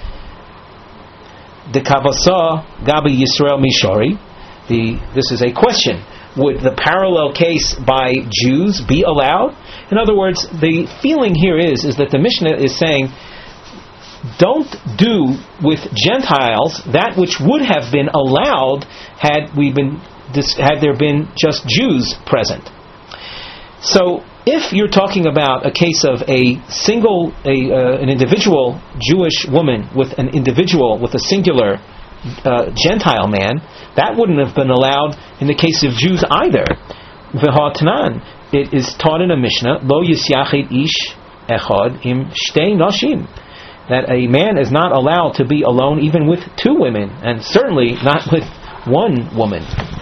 the kavasa gabi Yisrael mishori. This is a question. Would the parallel case by Jews be allowed? In other words, the feeling here is that the Mishnah is saying, don't do with Gentiles that which would have been allowed had there been just Jews present. So, if you're talking about a case of an individual Jewish woman with an individual with a singular Gentile man, that wouldn't have been allowed in the case of Jews either. V'ha'tanan, it is taught in a Mishnah, lo yisyachid ish echad im shtei nashim, that a man is not allowed to be alone even with two women, and certainly not with one woman.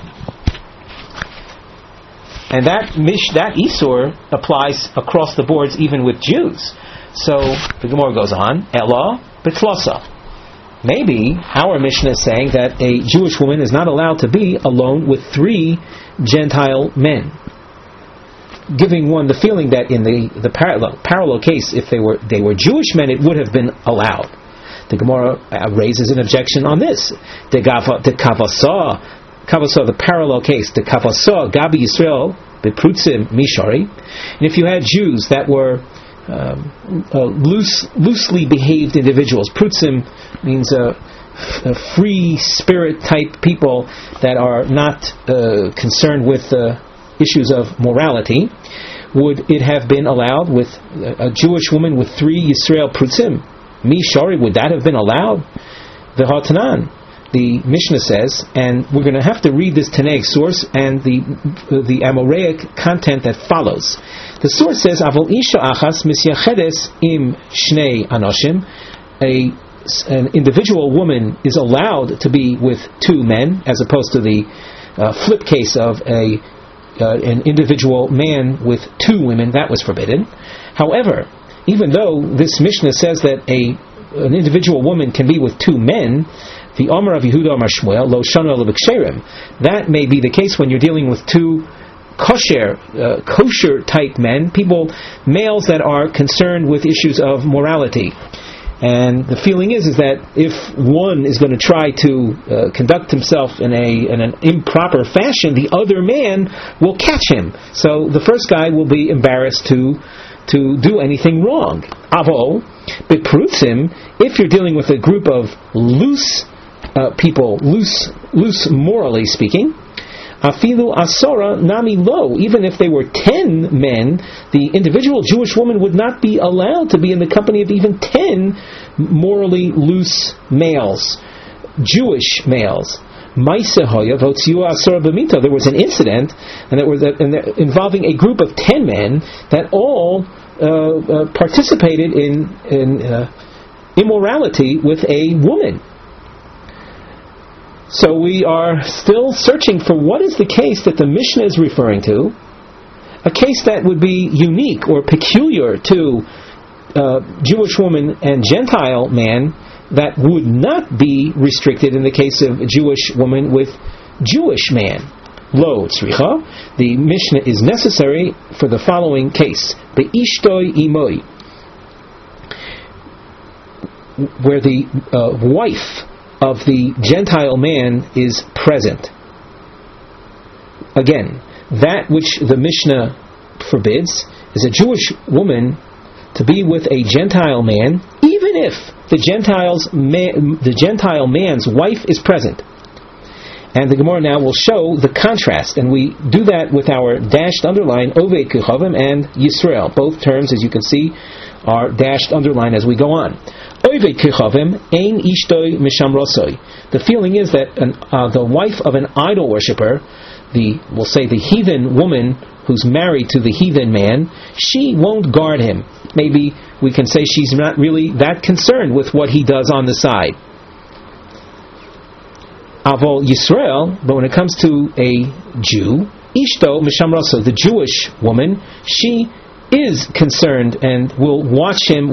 And that Isur applies across the boards even with Jews. So the Gemara goes on, Ella B'tlasa. Maybe our Mishnah is saying that a Jewish woman is not allowed to be alone with three Gentile men, giving one the feeling that in the parallel case, if they were Jewish men, it would have been allowed. The Gemara raises an objection on this. The kavasa, the parallel case, the kavasa gabi Yisrael beprutzim mishari. And if you had Jews that were loosely behaved individuals, prutzim means free spirit type people that are not concerned with issues of morality, would it have been allowed with a Jewish woman with three Yisrael prutzim? Mishari, would that have been allowed? The Hatanan, the Mishnah says, and we're going to have to read this Tanaic source and the Amoraic content that follows. The source says, Avol isha achas misyachedes im shnei anoshim. An individual woman is allowed to be with two men, as opposed to the flip case of an individual man with two women. That was forbidden. However, even though this Mishnah says that a an individual woman can be with two men, the Omer of Yehuda Amar Shmuel, Lo Shana Leviksherim. That may be the case when you're dealing with two kosher type men, males that are concerned with issues of morality. And the feeling is that if one is going to try to conduct himself in an improper fashion, the other man will catch him. So the first guy will be embarrassed to do anything wrong. Avo, it proves him, if you're dealing with a group of loose people, loose morally speaking, Afilu asora nami lo. Even if they were 10 men, the individual Jewish woman would not be allowed to be in the company of even 10 morally loose males, Jewish males. There was an incident, and involving a group of 10 men that all participated in immorality with a woman. So we are still searching for what is the case that the Mishnah is referring to, a case that would be unique or peculiar to Jewish woman and Gentile man, that would not be restricted in the case of Jewish woman with Jewish man. Lo tzricha, the Mishnah is necessary for the following case: be'ishtoi imoi, where the wife of the Gentile man is present. Again, that which the Mishnah forbids is a Jewish woman to be with a Gentile man, even if the Gentile man's wife is present. And the Gemara now will show the contrast, and we do that with our dashed underline Ovei Kechavim and Yisrael. Both terms, as you can see, are dashed underline as we go on. Ovei Kechavim ein ishtoi mishamrosoi. The feeling is that the wife of an idol worshipper, we'll say the heathen woman who's married to the heathen man, she won't guard him. Maybe we can say she's not really that concerned with what he does on the side. Avol Yisrael, but when it comes to a Jew, Ishto Mishamraso, the Jewish woman, she is concerned and will watch him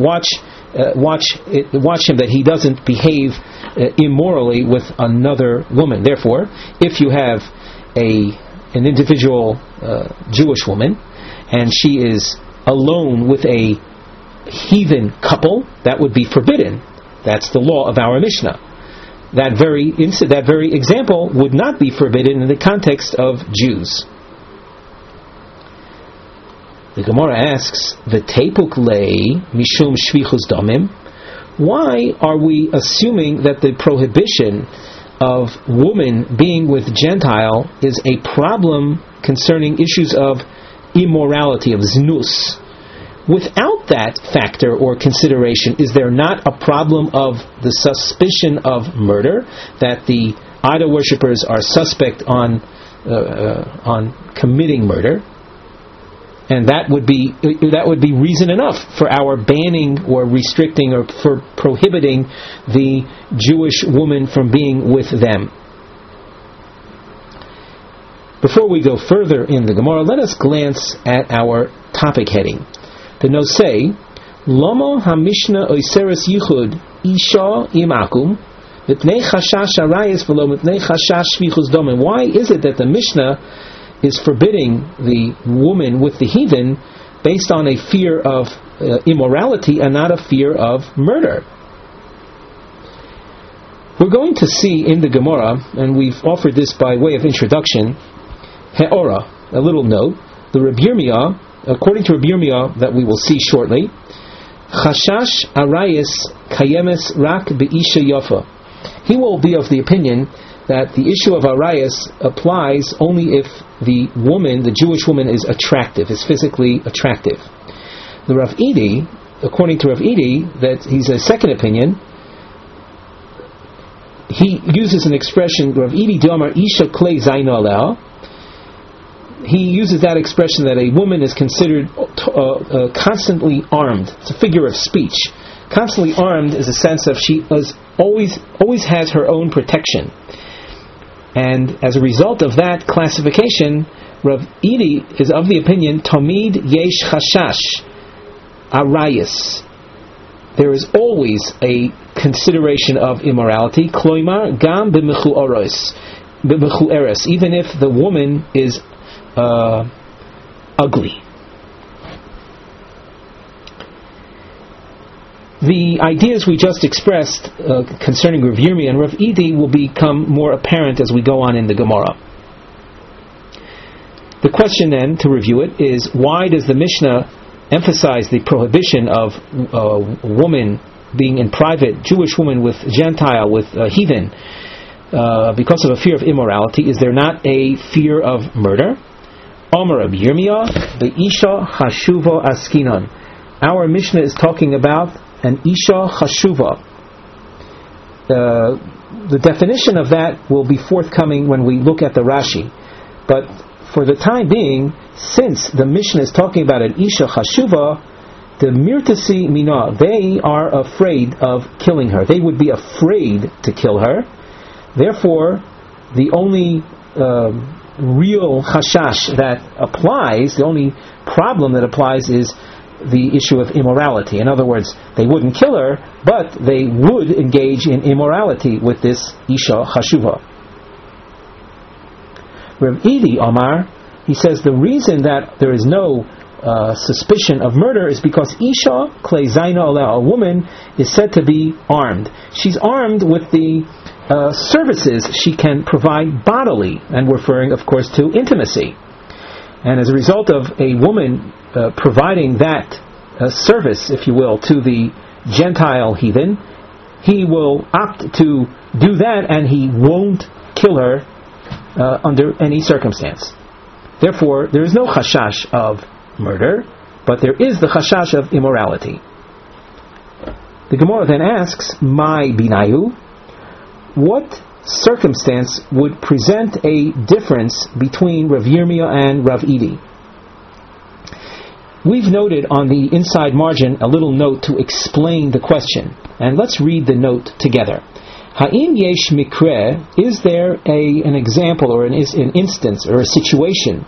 that he doesn't behave immorally with another woman. Therefore, if you have an individual Jewish woman and she is alone with a heathen couple, that would be forbidden. That's the law of our Mishnah. That very example would not be forbidden in the context of Jews. The Gemara asks, "V'tepuk lei mishum shvichus damim." Why are we assuming that the prohibition of woman being with Gentile is a problem concerning issues of immorality, of znus? Without that factor or consideration, is there not a problem of the suspicion of murder, that the idol worshippers are suspect on committing murder? And that would be reason enough for our banning or restricting or for prohibiting the Jewish woman from being with them. Before we go further in the Gemara, let us glance at our topic heading. The Nosei, Lomo HaMishnah Oiseres Yichud Isha Imakum Mipnei Chashash Arayis V'lo Mipnei Chashash Shvichus Domim. Why is it that the Mishnah is forbidding the woman with the heathen based on a fear of immorality and not a fear of murder? We're going to see in the Gemara, and we've offered this by way of introduction, He'ora, a little note, the Reb Yirmiyah, according to Reb Yirmiyah, that we will see shortly, Chashash Arayis Kayemes Rak Be'isha Yafa. He will be of the opinion that the issue of Arayis applies only if the woman, the Jewish woman, is attractive, is physically attractive. The Rav Idi, according to Rav Idi, that he's a second opinion, he uses an expression, Rav Idi Damar Isha Klei Zaina Aleh. He uses that expression that a woman is considered constantly armed. It's a figure of speech. Constantly armed is a sense of she is always has her own protection. And as a result of that classification, Rav Idi is of the opinion Tamid Yesh Chashash Arayis. there is always a consideration of immorality. Kloimar gam b'mechu'eres, even if the woman is ugly. The ideas we just expressed concerning Rav Yirmiyah and Rav Idi will become more apparent as we go on in the Gemara. The question then, to review it, is why does the Mishnah emphasize the prohibition of a woman being in private, Jewish woman with Gentile, with heathen, because of a fear of immorality? Is there not a fear of murder? Omer Rav Yirmiyah, the Isha Chashuva Askinon. Our Mishnah is talking about an Isha Chashuva. The definition of that will be forthcoming when we look at the Rashi. But for the time being, since the Mishnah is talking about an Isha Chashuva, the Mirtasi Mina, they are afraid of killing her. They would be afraid to kill her. Therefore, the only real chashash that applies, the only problem that applies is the issue of immorality. In other words, they wouldn't kill her, but they would engage in immorality with this Isha Chashuva. Rav Idi Omar, he says the reason that there is no suspicion of murder is because Isha Klei Zaina Aleh, a woman, is said to be armed. She's armed with the services she can provide bodily, and referring, of course, to intimacy. And as a result of a woman providing that service, if you will, to the Gentile heathen, he will opt to do that, and he won't kill her under any circumstance. Therefore, there is no chashash of murder, but there is the chashash of immorality. The Gemara then asks, "My binayu, what circumstance would present a difference between Rav Yirmiyah and Rav Idi?" We've noted on the inside margin a little note to explain the question, and let's read the note together. Ha'im yesh mikre, is there an example or an instance or a situation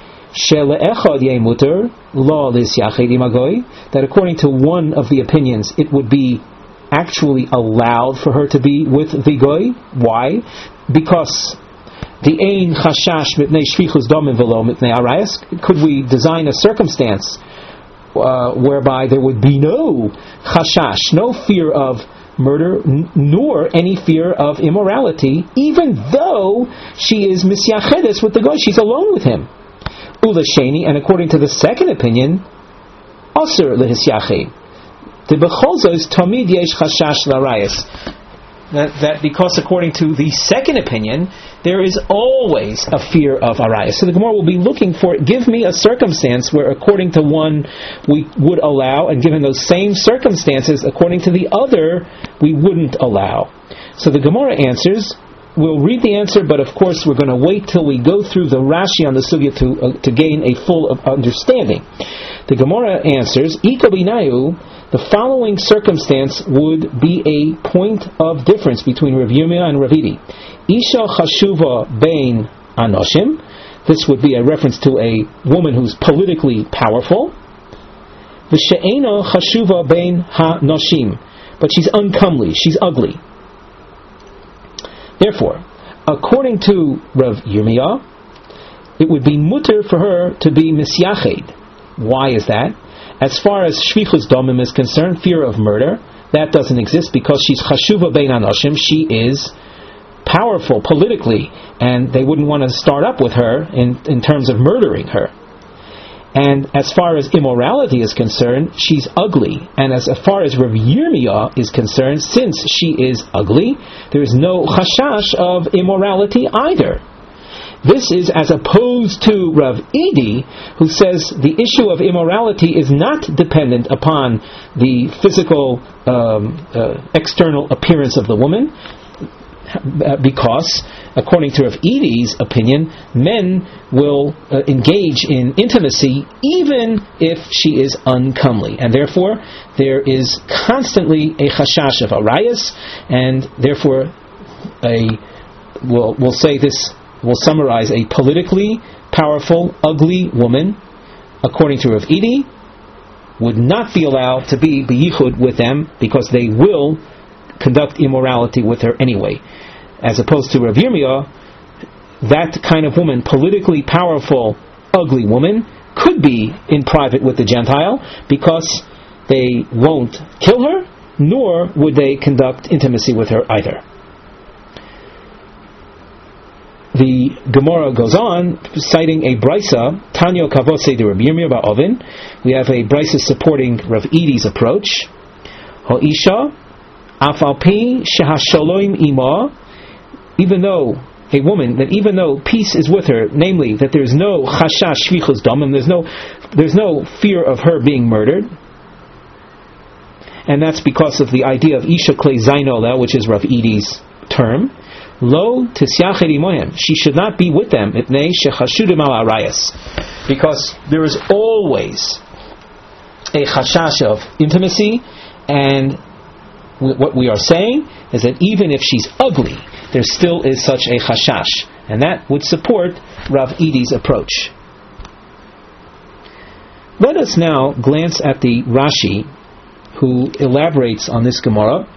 that according to one of the opinions it would be actually allowed for her to be with the goy? Why? Because the ein chashash mipnei shvichus damim velo mipnei arayos. Could we design a circumstance whereby there would be no chashash, no fear of murder, nor any fear of immorality, even though she is misyachedes with the goy, she's alone with him? Ula sheni, and according to the second opinion, asur lehisyached. The becholzos tamid yesh chashash larayos. That because according to the second opinion, there is always a fear of arayos. So the Gemara will be looking for, give me a circumstance where according to one we would allow, and given those same circumstances, according to the other, we wouldn't allow. So the Gemara answers, we'll read the answer, but of course we're going to wait till we go through the Rashi on the sugya to gain a full understanding. The Gemara answers, Ika binayu, the following circumstance would be a point of difference between Rav Yirmiyah and Rav Idi. Isha chashuva bein anoshim. This would be a reference to a woman who's politically powerful. V'she'ena chashuva bein ha-noshim. But she's uncomely, she's ugly. Therefore, according to Rav Yirmiyah, it would be mutter for her to be misyached. Why is that? As far as shvichus damim is concerned, fear of murder, that doesn't exist because she's chashuva bein anoshim. She is powerful politically, and they wouldn't want to start up with her in terms of murdering her. And as far as immorality is concerned, she's ugly. And as far as Rav Yirmiyah is concerned, since she is ugly, there is no chashash of immorality either. This is as opposed to Rav Idi, who says the issue of immorality is not dependent upon the physical external appearance of the woman, because, according to Rav Idi's opinion, men will engage in intimacy even if she is uncomely, and therefore there is constantly a chashash of arayos, and therefore we'll say this. We'll summarize a politically powerful, ugly woman, according to Rav Idi, would not be allowed to be b'yichud with them because they will conduct immorality with her anyway. As opposed to Rav Yirmiyah, that kind of woman, politically powerful, ugly woman, could be in private with the Gentile because they won't kill her, nor would they conduct intimacy with her either. The Gemara goes on, citing a Brisa, Tanya Kavose de Rav Yirmiyah bar Ovin. We have a Brisa supporting Rav Edi's approach. Ha'isha, afalpi shehashaloim ima, even though a woman, that even though peace is with her, namely that there's no chashash shvichus damim, there's no fear of her being murdered, and that's because of the idea of isha klei zainola, which is Rav Edi's term. Lo tisyached imohem, she should not be with them, itnei shechashudim al arayas, because there is always a chashash of intimacy, and what we are saying is that even if she's ugly, there still is such a chashash, and that would support Rav Edi's approach. Let us now glance at the Rashi, who elaborates on this Gemara.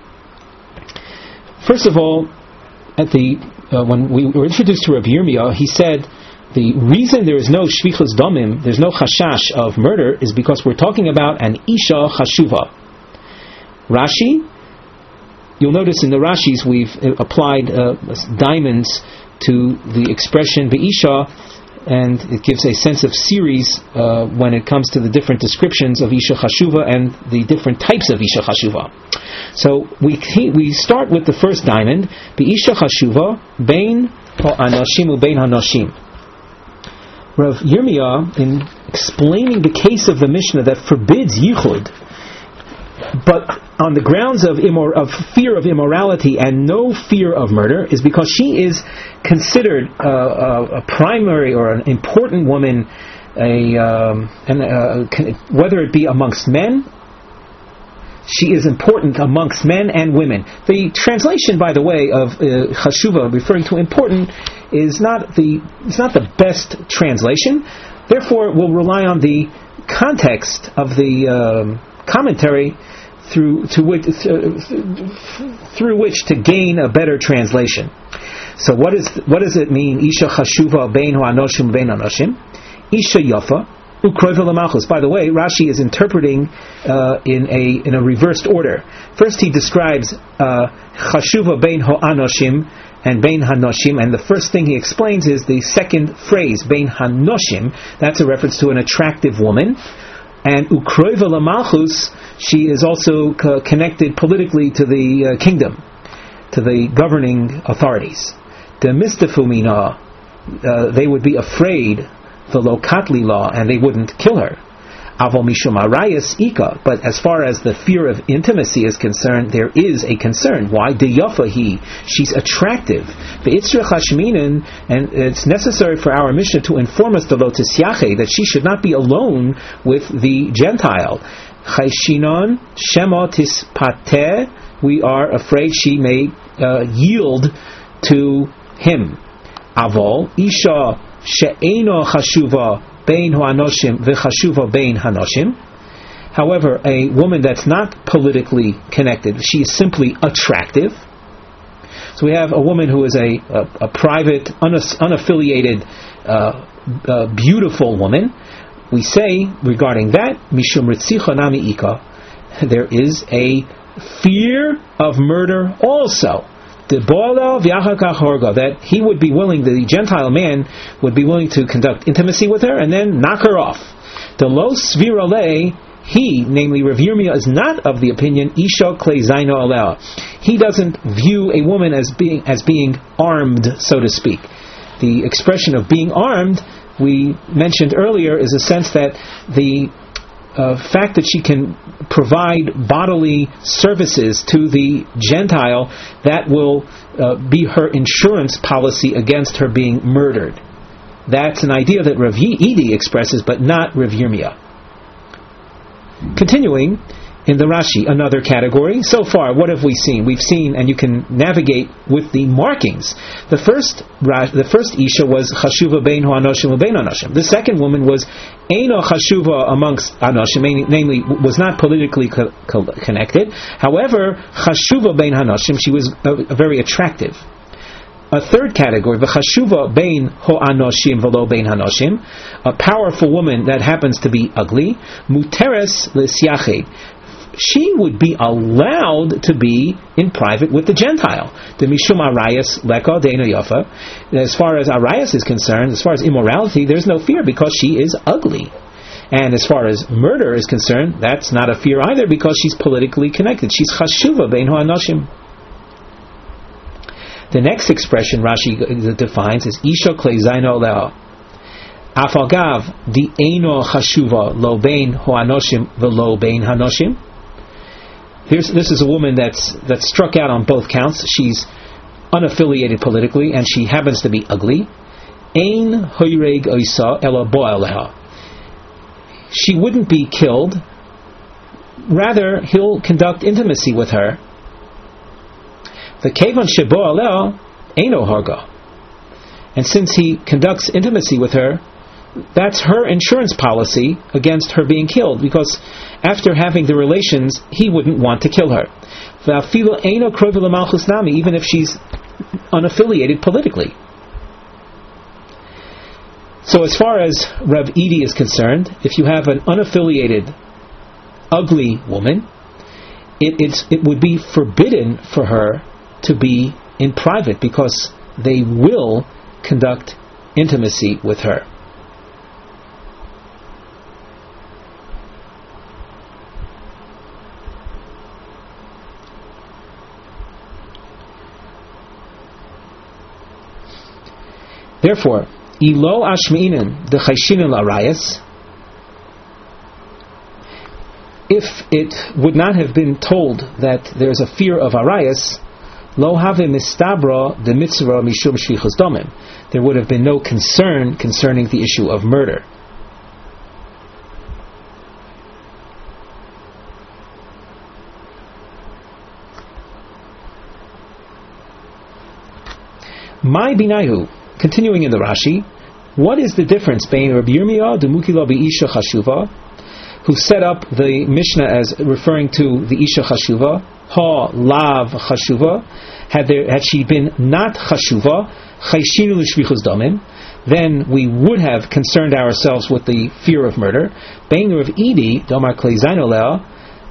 First of all, when we were introduced to Rav Yirmiyah, he said the reason there is no shvichus damim, there's no chashash of murder, is because we're talking about an isha chashuva. Rashi, you'll notice in the Rashis we've applied diamonds to the expression be'isha, and it gives a sense of series when it comes to the different descriptions of isha chashuva and the different types of isha chashuva. So we start with the first diamond, be'isha chashuva bein ha'anashim u'bein ha'nashim. Rav Yirmiyah, in explaining the case of the Mishnah that forbids yichud, but on the grounds of fear of immorality and no fear of murder, is because she is considered a primary or an important woman, whether it be amongst men. She is important amongst men and women. The translation, by the way, of chashuva, referring to important, is not the best translation. Therefore, we'll rely on the context of the commentary through which to gain a better translation. So what does it mean? Isha chashuva bein ha'anoshim bein ha'anoshim. Isha yafa ukroiva l'malchus. By the way, Rashi is interpreting in a reversed order. First, he describes chashuva bein ha'anoshim and bein hanoshim, and the first thing he explains is the second phrase, bein hanoshim. That's a reference to an attractive woman. And ukroiva l'malchus, she is also connected politically to the kingdom, to the governing authorities. The mistafumina, they would be afraid, the lokatli law, and they wouldn't kill her. Aval mishum arayas ika, but as far as the fear of intimacy is concerned, there is a concern. Why? De yafa hi, she's attractive. Be'itzra chashminin, and it's necessary for our Mishnah to inform us that she should not be alone with the Gentile. Chayshinon shema tispateh, we are afraid she may yield to him. Avol isha she'eno chashuva bein ha'anoshim v'chashuva bein hanoshim. However, a woman that's not politically connected, she is simply attractive. So we have a woman who is a private, unaffiliated, beautiful woman. We say regarding that, mishum ritzicha nami ika, there is a fear of murder also. That he would be willing, the Gentile man would be willing to conduct intimacy with her and then knock her off. The lo svira le, he, namely Rav Yirmiyah, is not of the opinion isha klei zaino alea. He doesn't view a woman as being armed, so to speak. The expression of being armed, we mentioned earlier, is a sense that the fact that she can provide bodily services to the Gentile, that will be her insurance policy against her being murdered. That's an idea that Rav Edi expresses, but not Rav Yirmiyah. Continuing, in the Rashi, another category. So far, what have we seen? We've seen, and you can navigate with the markings. The first Isha was Chashuva bein ha'anoshim u'bein anoshim. The second woman was Eino Chashuva amongst anoshim, namely, was not politically connected. However, Chashuva bein ha'anoshim, she was very attractive. A third category, v'chashuva bein ho'anoshim v'lo bein hanoshim, a powerful woman that happens to be ugly, muteres l'syachid. She would be allowed to be in private with the Gentile. The mishum arayas leka deina yafa. As far as arayas is concerned, as far as immorality, there's no fear because she is ugly. And as far as murder is concerned, that's not a fear either because she's politically connected. She's chashuva bein ho'anoshim. The next expression Rashi defines is Isha klei zaino leha. Afalgav di eino chashuva lo bein ho'anoshim v'lo bein hanoshim. This is a woman that's struck out on both counts. She's unaffiliated politically, and she happens to be ugly. Ein hoyreg oisa ela bo'el leha. She wouldn't be killed. Rather, he'll conduct intimacy with her. The kevan shebo aleh eino harga, and since he conducts intimacy with her, that's her insurance policy against her being killed, because after having the relations, he wouldn't want to kill her. V'afilo eino krovi l'malchus nami, even if she's unaffiliated politically. So as far as Rav Idi is concerned, if you have an unaffiliated, ugly woman, it would be forbidden for her to be in private because they will conduct intimacy with her. Therefore, ilo ashmeinen de chayshinan l'arayas, if it would not have been told that there's a fear of arayas, lo have mistabra de mitzvah mishum shvichus damim, there would have been no concern concerning the issue of murder. My binayu, continuing in the Rashi, what is the difference between Rabbi Yirmiyah demukila be'isha chashuva, who set up the Mishnah as referring to the isha chashuva, ha lav chashuva, had she been not chashuva, chayshinu l'shvichus damim, then we would have concerned ourselves with the fear of murder. Bein Rav Idi domar klei zaino leha,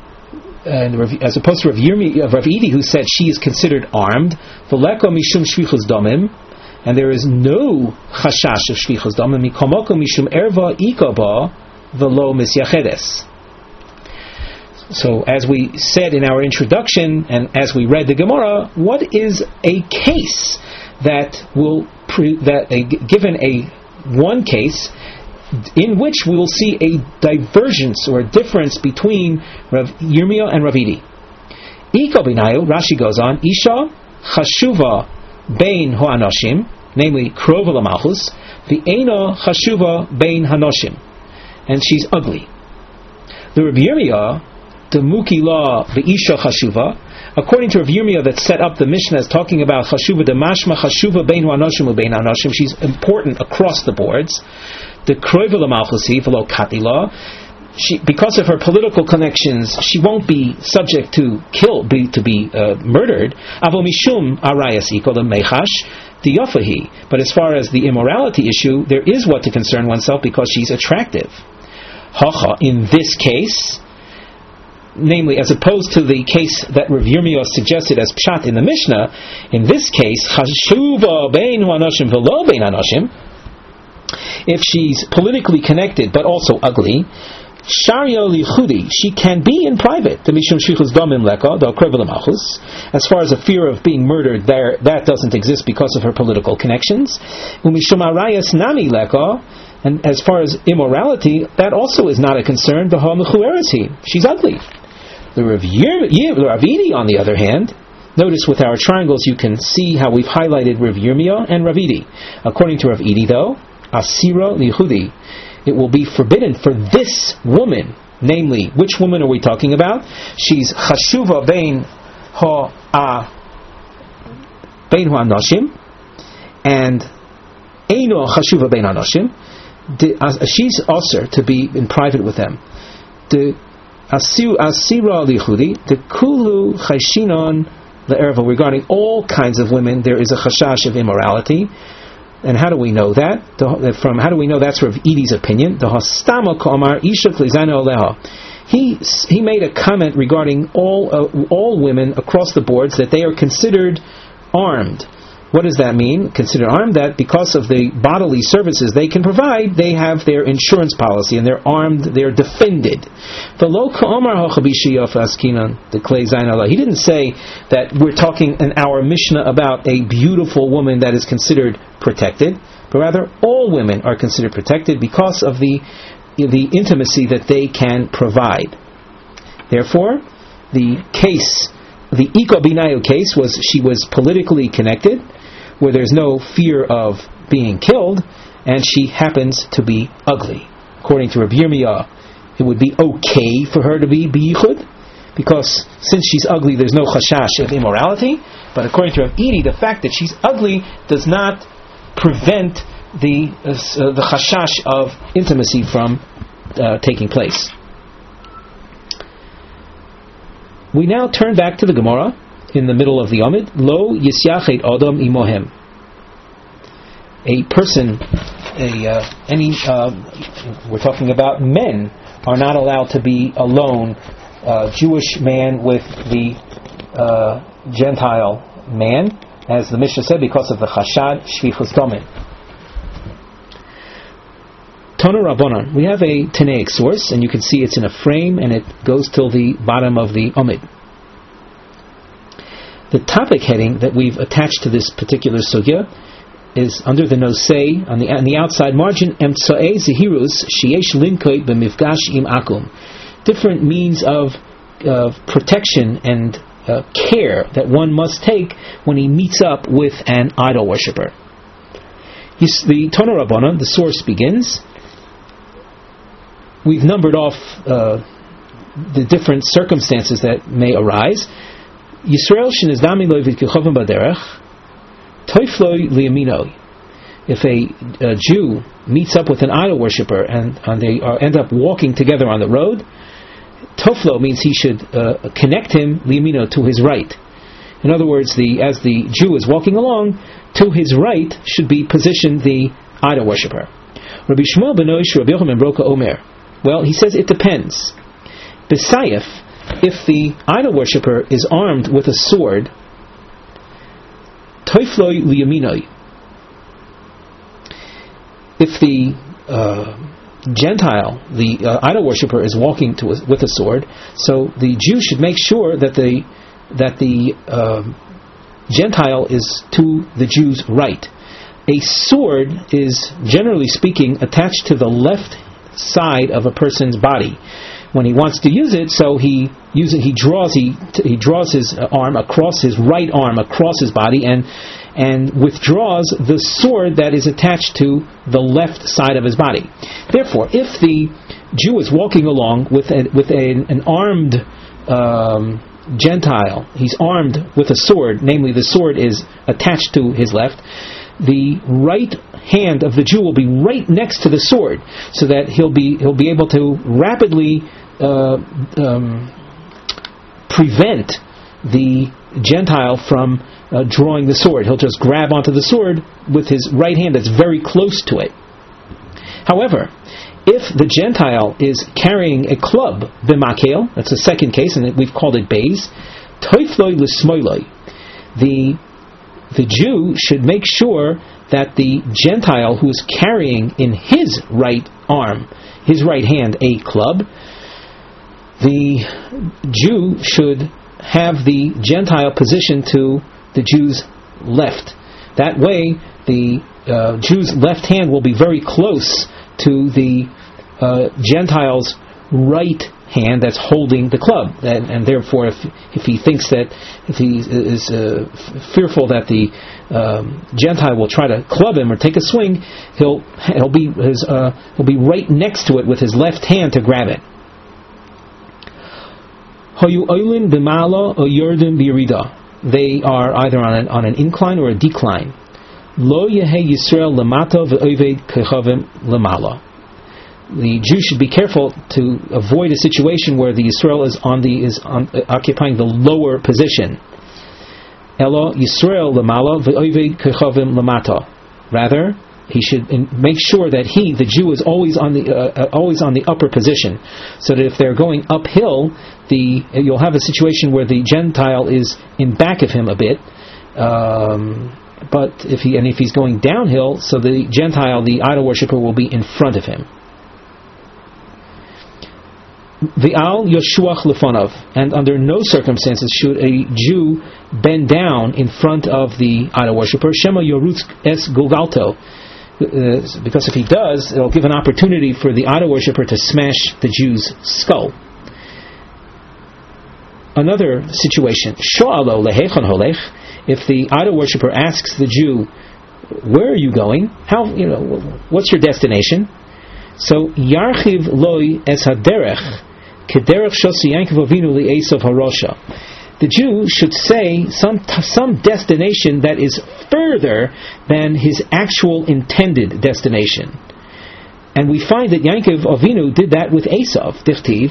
and as opposed to Rav Idi, who said she is considered armed, v'leko mishum shvichus damim, and there is no chashash of shvichus damim, mikomoko mishum erva ikaba v'lo misyachedes. So, as we said in our introduction, and as we read the Gemara, what is a case that will given one case in which we will see a divergence or a difference between Rav Yirmiyah and Rav Idi? Ika b'nayu, Rashi goes on, Isha chashuva bein ho'anoshim, namely krova l'malchus, v'eino chashuva bein hanoshim, and she's ugly. The Rav Yirmiyah, the Muki law, the Isha chashuva, according to Rav Yirmiyah that set up the Mishnah as talking about chashuva, the mashma chashuva bein hanoshim ubein hanoshim, she's important across the boards. The kroiva l'malchusi v'lo katila, because of her political connections, she won't be subject to be murdered. Avo mishum arayas iko mechash diyafahi. But as far as the immorality issue, there is what to concern oneself because she's attractive. Hacha, in this case, namely, as opposed to the case that Rav Yirmiyah suggested as pshat in the Mishnah, in this case, chashuva bein hanoshim v'lo bein hanoshim, if she's politically connected but also ugly, sharia lichudi, she can be in private. The mishum shvichus damim leka, the kreva l'malchus. As far as a fear of being murdered, that doesn't exist because of her political connections. Umishum arayas nami leka. And as far as immorality, that also is not a concern. She's ugly. The Rav Idi, on the other hand, notice with our triangles you can see how we've highlighted Rav Yirmiyah and Rav Idi. According to Rav Idi, though, asira lihudi, it will be forbidden for this woman Namely, which woman are we talking about? She's chashuva bein ha'anoshim, and eino chashuva bein ha'anoshim. She's also to be in private with them. The asira lichudi, the kulu chayshinon le'erva. Regarding all kinds of women, there is a chashash of immorality. And how do we know that? How do we know that's sort of Edie's opinion? The hastama k'omar isha klizana oleha. He made a comment regarding all women across the boards that they are considered armed. What does that mean? Considered armed, that because of the bodily services they can provide, they have their insurance policy and they're armed, they're defended. He didn't say that we're talking in our Mishnah about a beautiful woman that is considered protected, but rather all women are considered protected because of the intimacy that they can provide. Therefore, the Iko Binayu case was she was politically connected, where there's no fear of being killed, and she happens to be ugly. According to Rabbi Yirmiyah, it would be okay for her to be biyichud, because since she's ugly, there's no chashash of immorality. But according to Rav Edi, the fact that she's ugly does not prevent the chashash of intimacy from taking place. We now turn back to the Gemara in the middle of the Amid. Lo yisyachet adam imohem. A person, we're talking about men, are not allowed to be alone. Jewish man with the Gentile man, as the Mishnah said, because of the chashad shvichus damim. Tanu Rabbanan. We have a Tanaic source, and you can see it's in a frame, and it goes till the bottom of the Amid. The topic heading that we've attached to this particular sugya is under the nosei on the outside margin. Emtsoei zehirus sheyesh linkoy b'mifgash im akum. Different means of protection and care that one must take when he meets up with an idol worshipper. The Tanu Rabbanan, the source begins. We've numbered off the different circumstances that may arise. Yisrael shenizdami lo v'kichovim baderech toifloi liyaminoi. If a Jew meets up with an idol worshipper and they end up walking together on the road, toflo means he should connect him liyamino, to his right. In other words, as the Jew is walking along, to his right should be positioned the idol worshipper. Rabbi Shmuel ben Oish Rabbi Yochanan ben Broka Omer. Well, he says it depends. B'sayef, if the idol worshipper is armed with a sword, toifloi liyaminoi. If the Gentile, the idol worshipper, is walking with a sword, so the Jew should make sure that the Gentile is to the Jew's right. A sword is, generally speaking, attached to the left side of a person's body. When he wants to use it, so he draws his arm across his right arm across his body and withdraws the sword that is attached to the left side of his body. Therefore, if the Jew is walking along with an armed Gentile, he's armed with a sword, namely the sword is attached to his left, the right hand of the Jew will be right next to the sword, so that he'll be able to rapidly prevent the Gentile from drawing the sword. He'll just grab onto the sword with his right hand that's very close to it. However, if the Gentile is carrying a club, b'makel, that's the second case, and we've called it beis, toifloi l'smoiloi, the Jew should make sure that the Gentile who is carrying in his right arm, his right hand, a club, the Jew should have the Gentile positioned to the Jew's left. That way, the Jew's left hand will be very close to the Gentile's right hand that's holding the club, and therefore, if he thinks that, if he is fearful that the Gentile will try to club him or take a swing, he'll be right next to it with his left hand to grab it. Hayu oilin b'ma'ala or yordin b'yirida. They are either on an incline or a decline. Lo yehei Yisrael lamata v'oived kechavim lamala. The Jew should be careful to avoid a situation where the Yisrael is occupying the lower position. Elo Yisrael lamala v'oived kechavim lamata. Rather, he should make sure that the Jew, is always on the upper position, so that if they're going uphill, you'll have a situation where the Gentile is in back of him a bit. But if he's going downhill, so the Gentile, the idol worshipper, will be in front of him. V'al yoshuach lefonov, and under no circumstances should a Jew bend down in front of the idol worshipper. Shema yorutz es gulgalto, because if he does, it'll give an opportunity for the idol worshipper to smash the Jew's skull. Another situation, sho'alo lehechon holech, if the idol worshipper asks the Jew, "Where are you going? What's your destination?" So yarchiv loy es haderech kederech shosi Yankov Avinu li'esav harosha. The Jew should say some destination that is further than his actual intended destination. And we find that Yankov Avinu did that with Esav. Dichtiv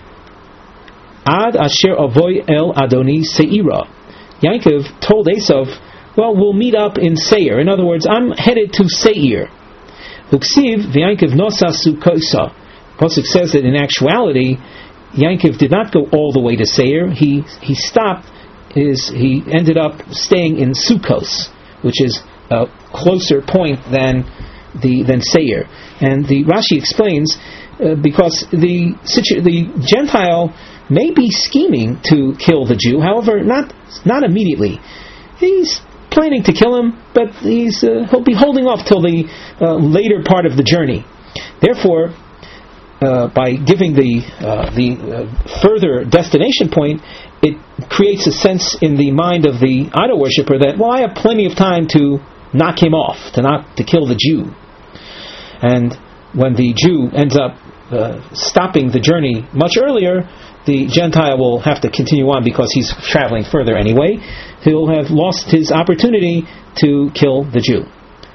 Ad asher avoy el Adoni Seira. Yankov told Esav, "Well, we'll meet up in Seir." In other words, I'm headed to Seir. Luksiv v'Yankov nosa sukosa. Pasuk says that in actuality, Yankov did not go all the way to Seir. He stopped. He ended up staying in Sukkos, which is a closer point than Seir. And the Rashi explains because the Gentile may be scheming to kill the Jew, however, not immediately. He's planning to kill him, but he'll be holding off till the later part of the journey. Therefore, by giving the further destination point, it creates a sense in the mind of the idol worshipper that, I have plenty of time to knock him off, to kill the Jew. And when the Jew ends up stopping the journey much earlier, the Gentile will have to continue on because he's traveling further anyway. He'll have lost his opportunity to kill the Jew.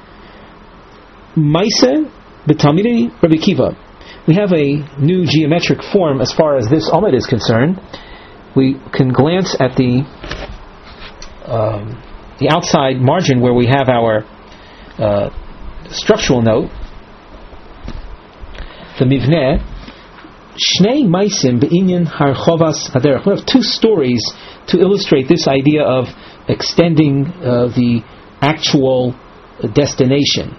Maise b'talmidei Rabbi Akiva. We have a new geometric form as far as this Amud is concerned. We can glance at the outside margin where we have our structural note. The Mivneh. Shnei Maisim be'inyan harchovas haderech. We have two stories to illustrate this idea of extending the actual destination.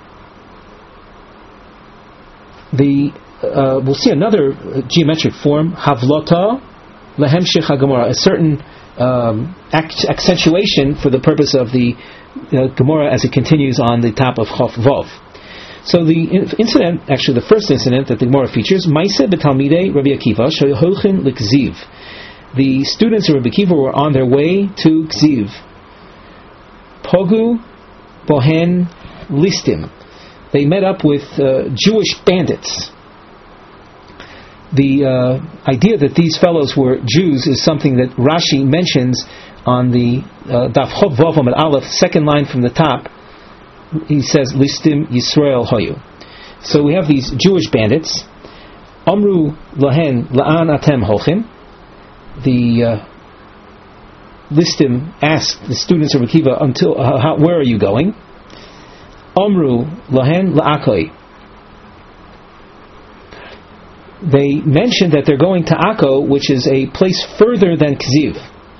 We'll see another geometric form, Havlota lehemshich haGemara, a certain accentuation for the purpose of the Gemara as it continues on the top of Chof Vov. So the incident, actually the first incident that the Gemara features, Maise b'talmidei Rabbi Akiva sheholchin l'Kziv. The students of Rabbi Akiva were on their way to Kziv. Pogu bohen listim. They met up with Jewish bandits. The idea that these fellows were Jews is something that Rashi mentions on the Daf Chof Vav Amud Aleph, second line from the top. He says, Listim Yisrael Hoyu. So we have these Jewish bandits. Amru Lahen La'an Atem Holchim. The Listim asked the students of Akiva, where are you going? Amru Lahen La'akoi. They mentioned that they're going to Akko, which is a place further than Kziv.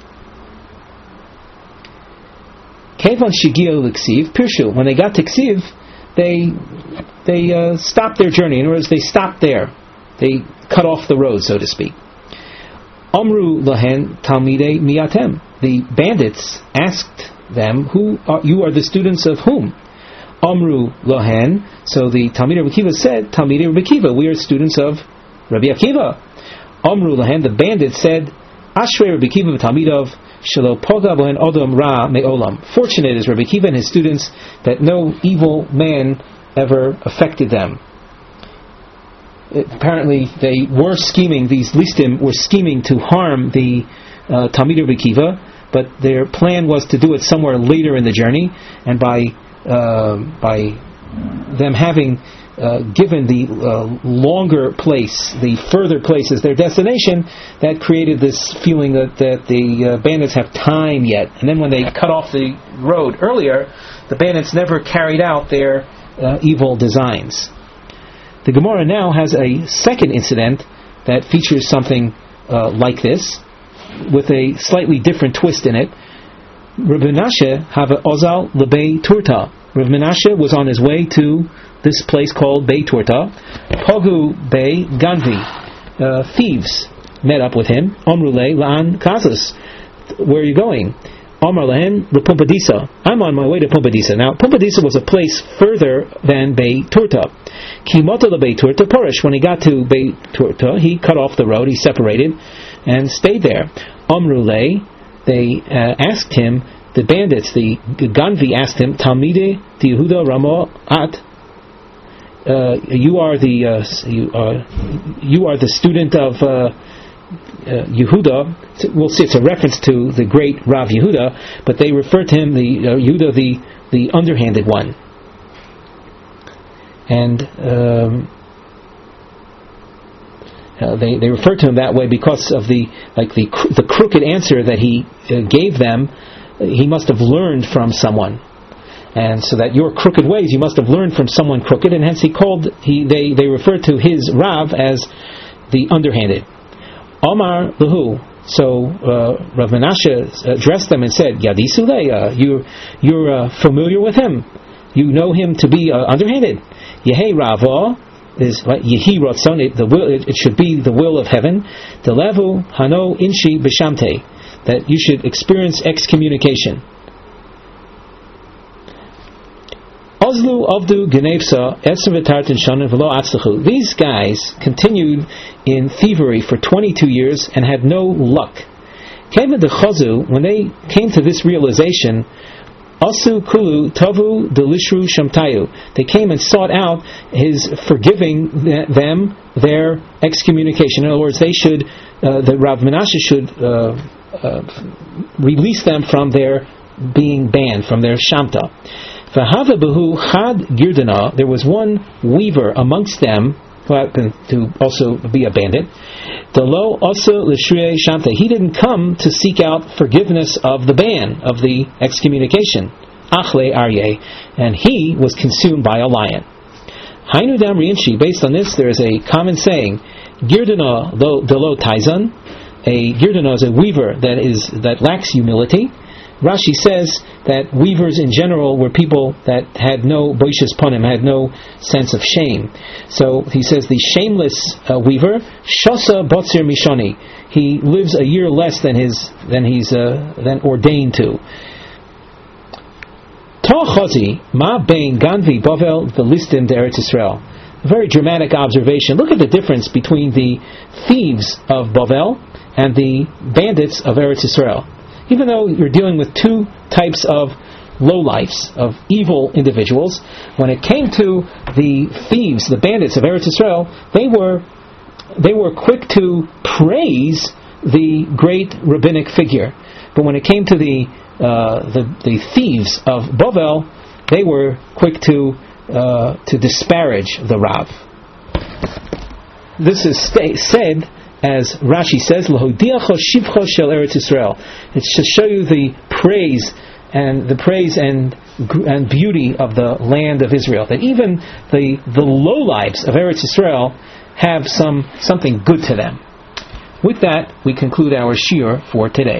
Kevan Shigio L'Ksiv Pirshu. When they got to Ksiv, they stopped their journey. In other words, they stopped there. They cut off the road, so to speak. Amru Lahen Talmidei Miatem. The bandits asked them, you are the students of whom? Amru Lahen. So the Talmidei Rabbi Akiva said, Talmidei Rabbi Akiva, we are students of Rabbi Akiva. Amru Lahen. The bandits said, Ashrei Rabbi Akiva v'Talmidov. Fortunate is Rabbi Akiva and his students that no evil man ever affected them. apparently they were scheming, these listim were scheming to harm the Talmidei Rabbi Akiva, but their plan was to do it somewhere later in the journey, and by them having given the longer place, the further place as their destination, that created this feeling that the bandits have time yet. And then when they cut off the road earlier, the bandits never carried out their evil designs. The Gemara now has a second incident that features something like this, with a slightly different twist in it. Rav Menashe have a ozal lebei turta. Rav Menashe was on his way to this place called Bei Turta. Pogu Bei Ganvi. Thieves met up with him. Omrule La'an Kazas. Where are you going? Omar Lahen L'Pumpadisa. I'm on my way to Pumpadisa. Now, Pumpadisa was a place further than Bei Turta. Kimota Bei Turta Porish. When he got to Bei Turta, he cut off the road, he separated, and stayed there. Omrule, they asked him, the bandits, the Ganvi asked him, Talmidei Yehuda Ramo At. You are the student of Yehuda. We'll see it's a reference to the great Rav Yehuda, but they refer to him, Yehuda, the underhanded one, and they refer to him that way because of the crooked answer that he gave them. He must have learned from someone. And so that your crooked ways, you must have learned from someone crooked, and hence they refer to his Rav as the underhanded. Omar Lahu. So Rav Menashe addressed them and said, Yadisu Leya, you're familiar with him. You know him to be underhanded. Yehei Rava is Yehi Ratzon. It should be the will of heaven. Delevu Hano Inshi B'Shamte, that you should experience excommunication. These guys continued in thievery for 22 years and had no luck. When they came to this realization, they came and sought out his forgiving them their excommunication. In other words, they should, the Rav Menashe should release them from their being banned, from their shamta. There was one weaver amongst them who happened to also be a bandit. He didn't come to seek out forgiveness of the ban, of the excommunication. And he was consumed by a lion. Based on this, there is a common saying, Girdana delo taizan. A girdana is a weaver that lacks humility. Rashi says that weavers in general were people that had no boishas panim, had no sense of shame. So he says the shameless weaver, shasa botzir mishani, he lives a year less than he's ordained to. Ta'chazi ma bein ganvi bavel the listim de Eretz Yisrael. A very dramatic observation. Look at the difference between the thieves of Bavel and the bandits of Eretz Yisrael. Even though you're dealing with two types of lowlifes, of evil individuals, when it came to the thieves, the bandits of Eretz Yisrael, they were quick to praise the great rabbinic figure. But when it came to the thieves of Bavel, they were quick to disparage the Rav. This is said, as Rashi says, "Lahodiacho shivcho shel Eretz Yisrael." It's to show you the praise and beauty of the land of Israel. That even the lowlives of Eretz Yisrael have something good to them. With that, we conclude our shiur for today.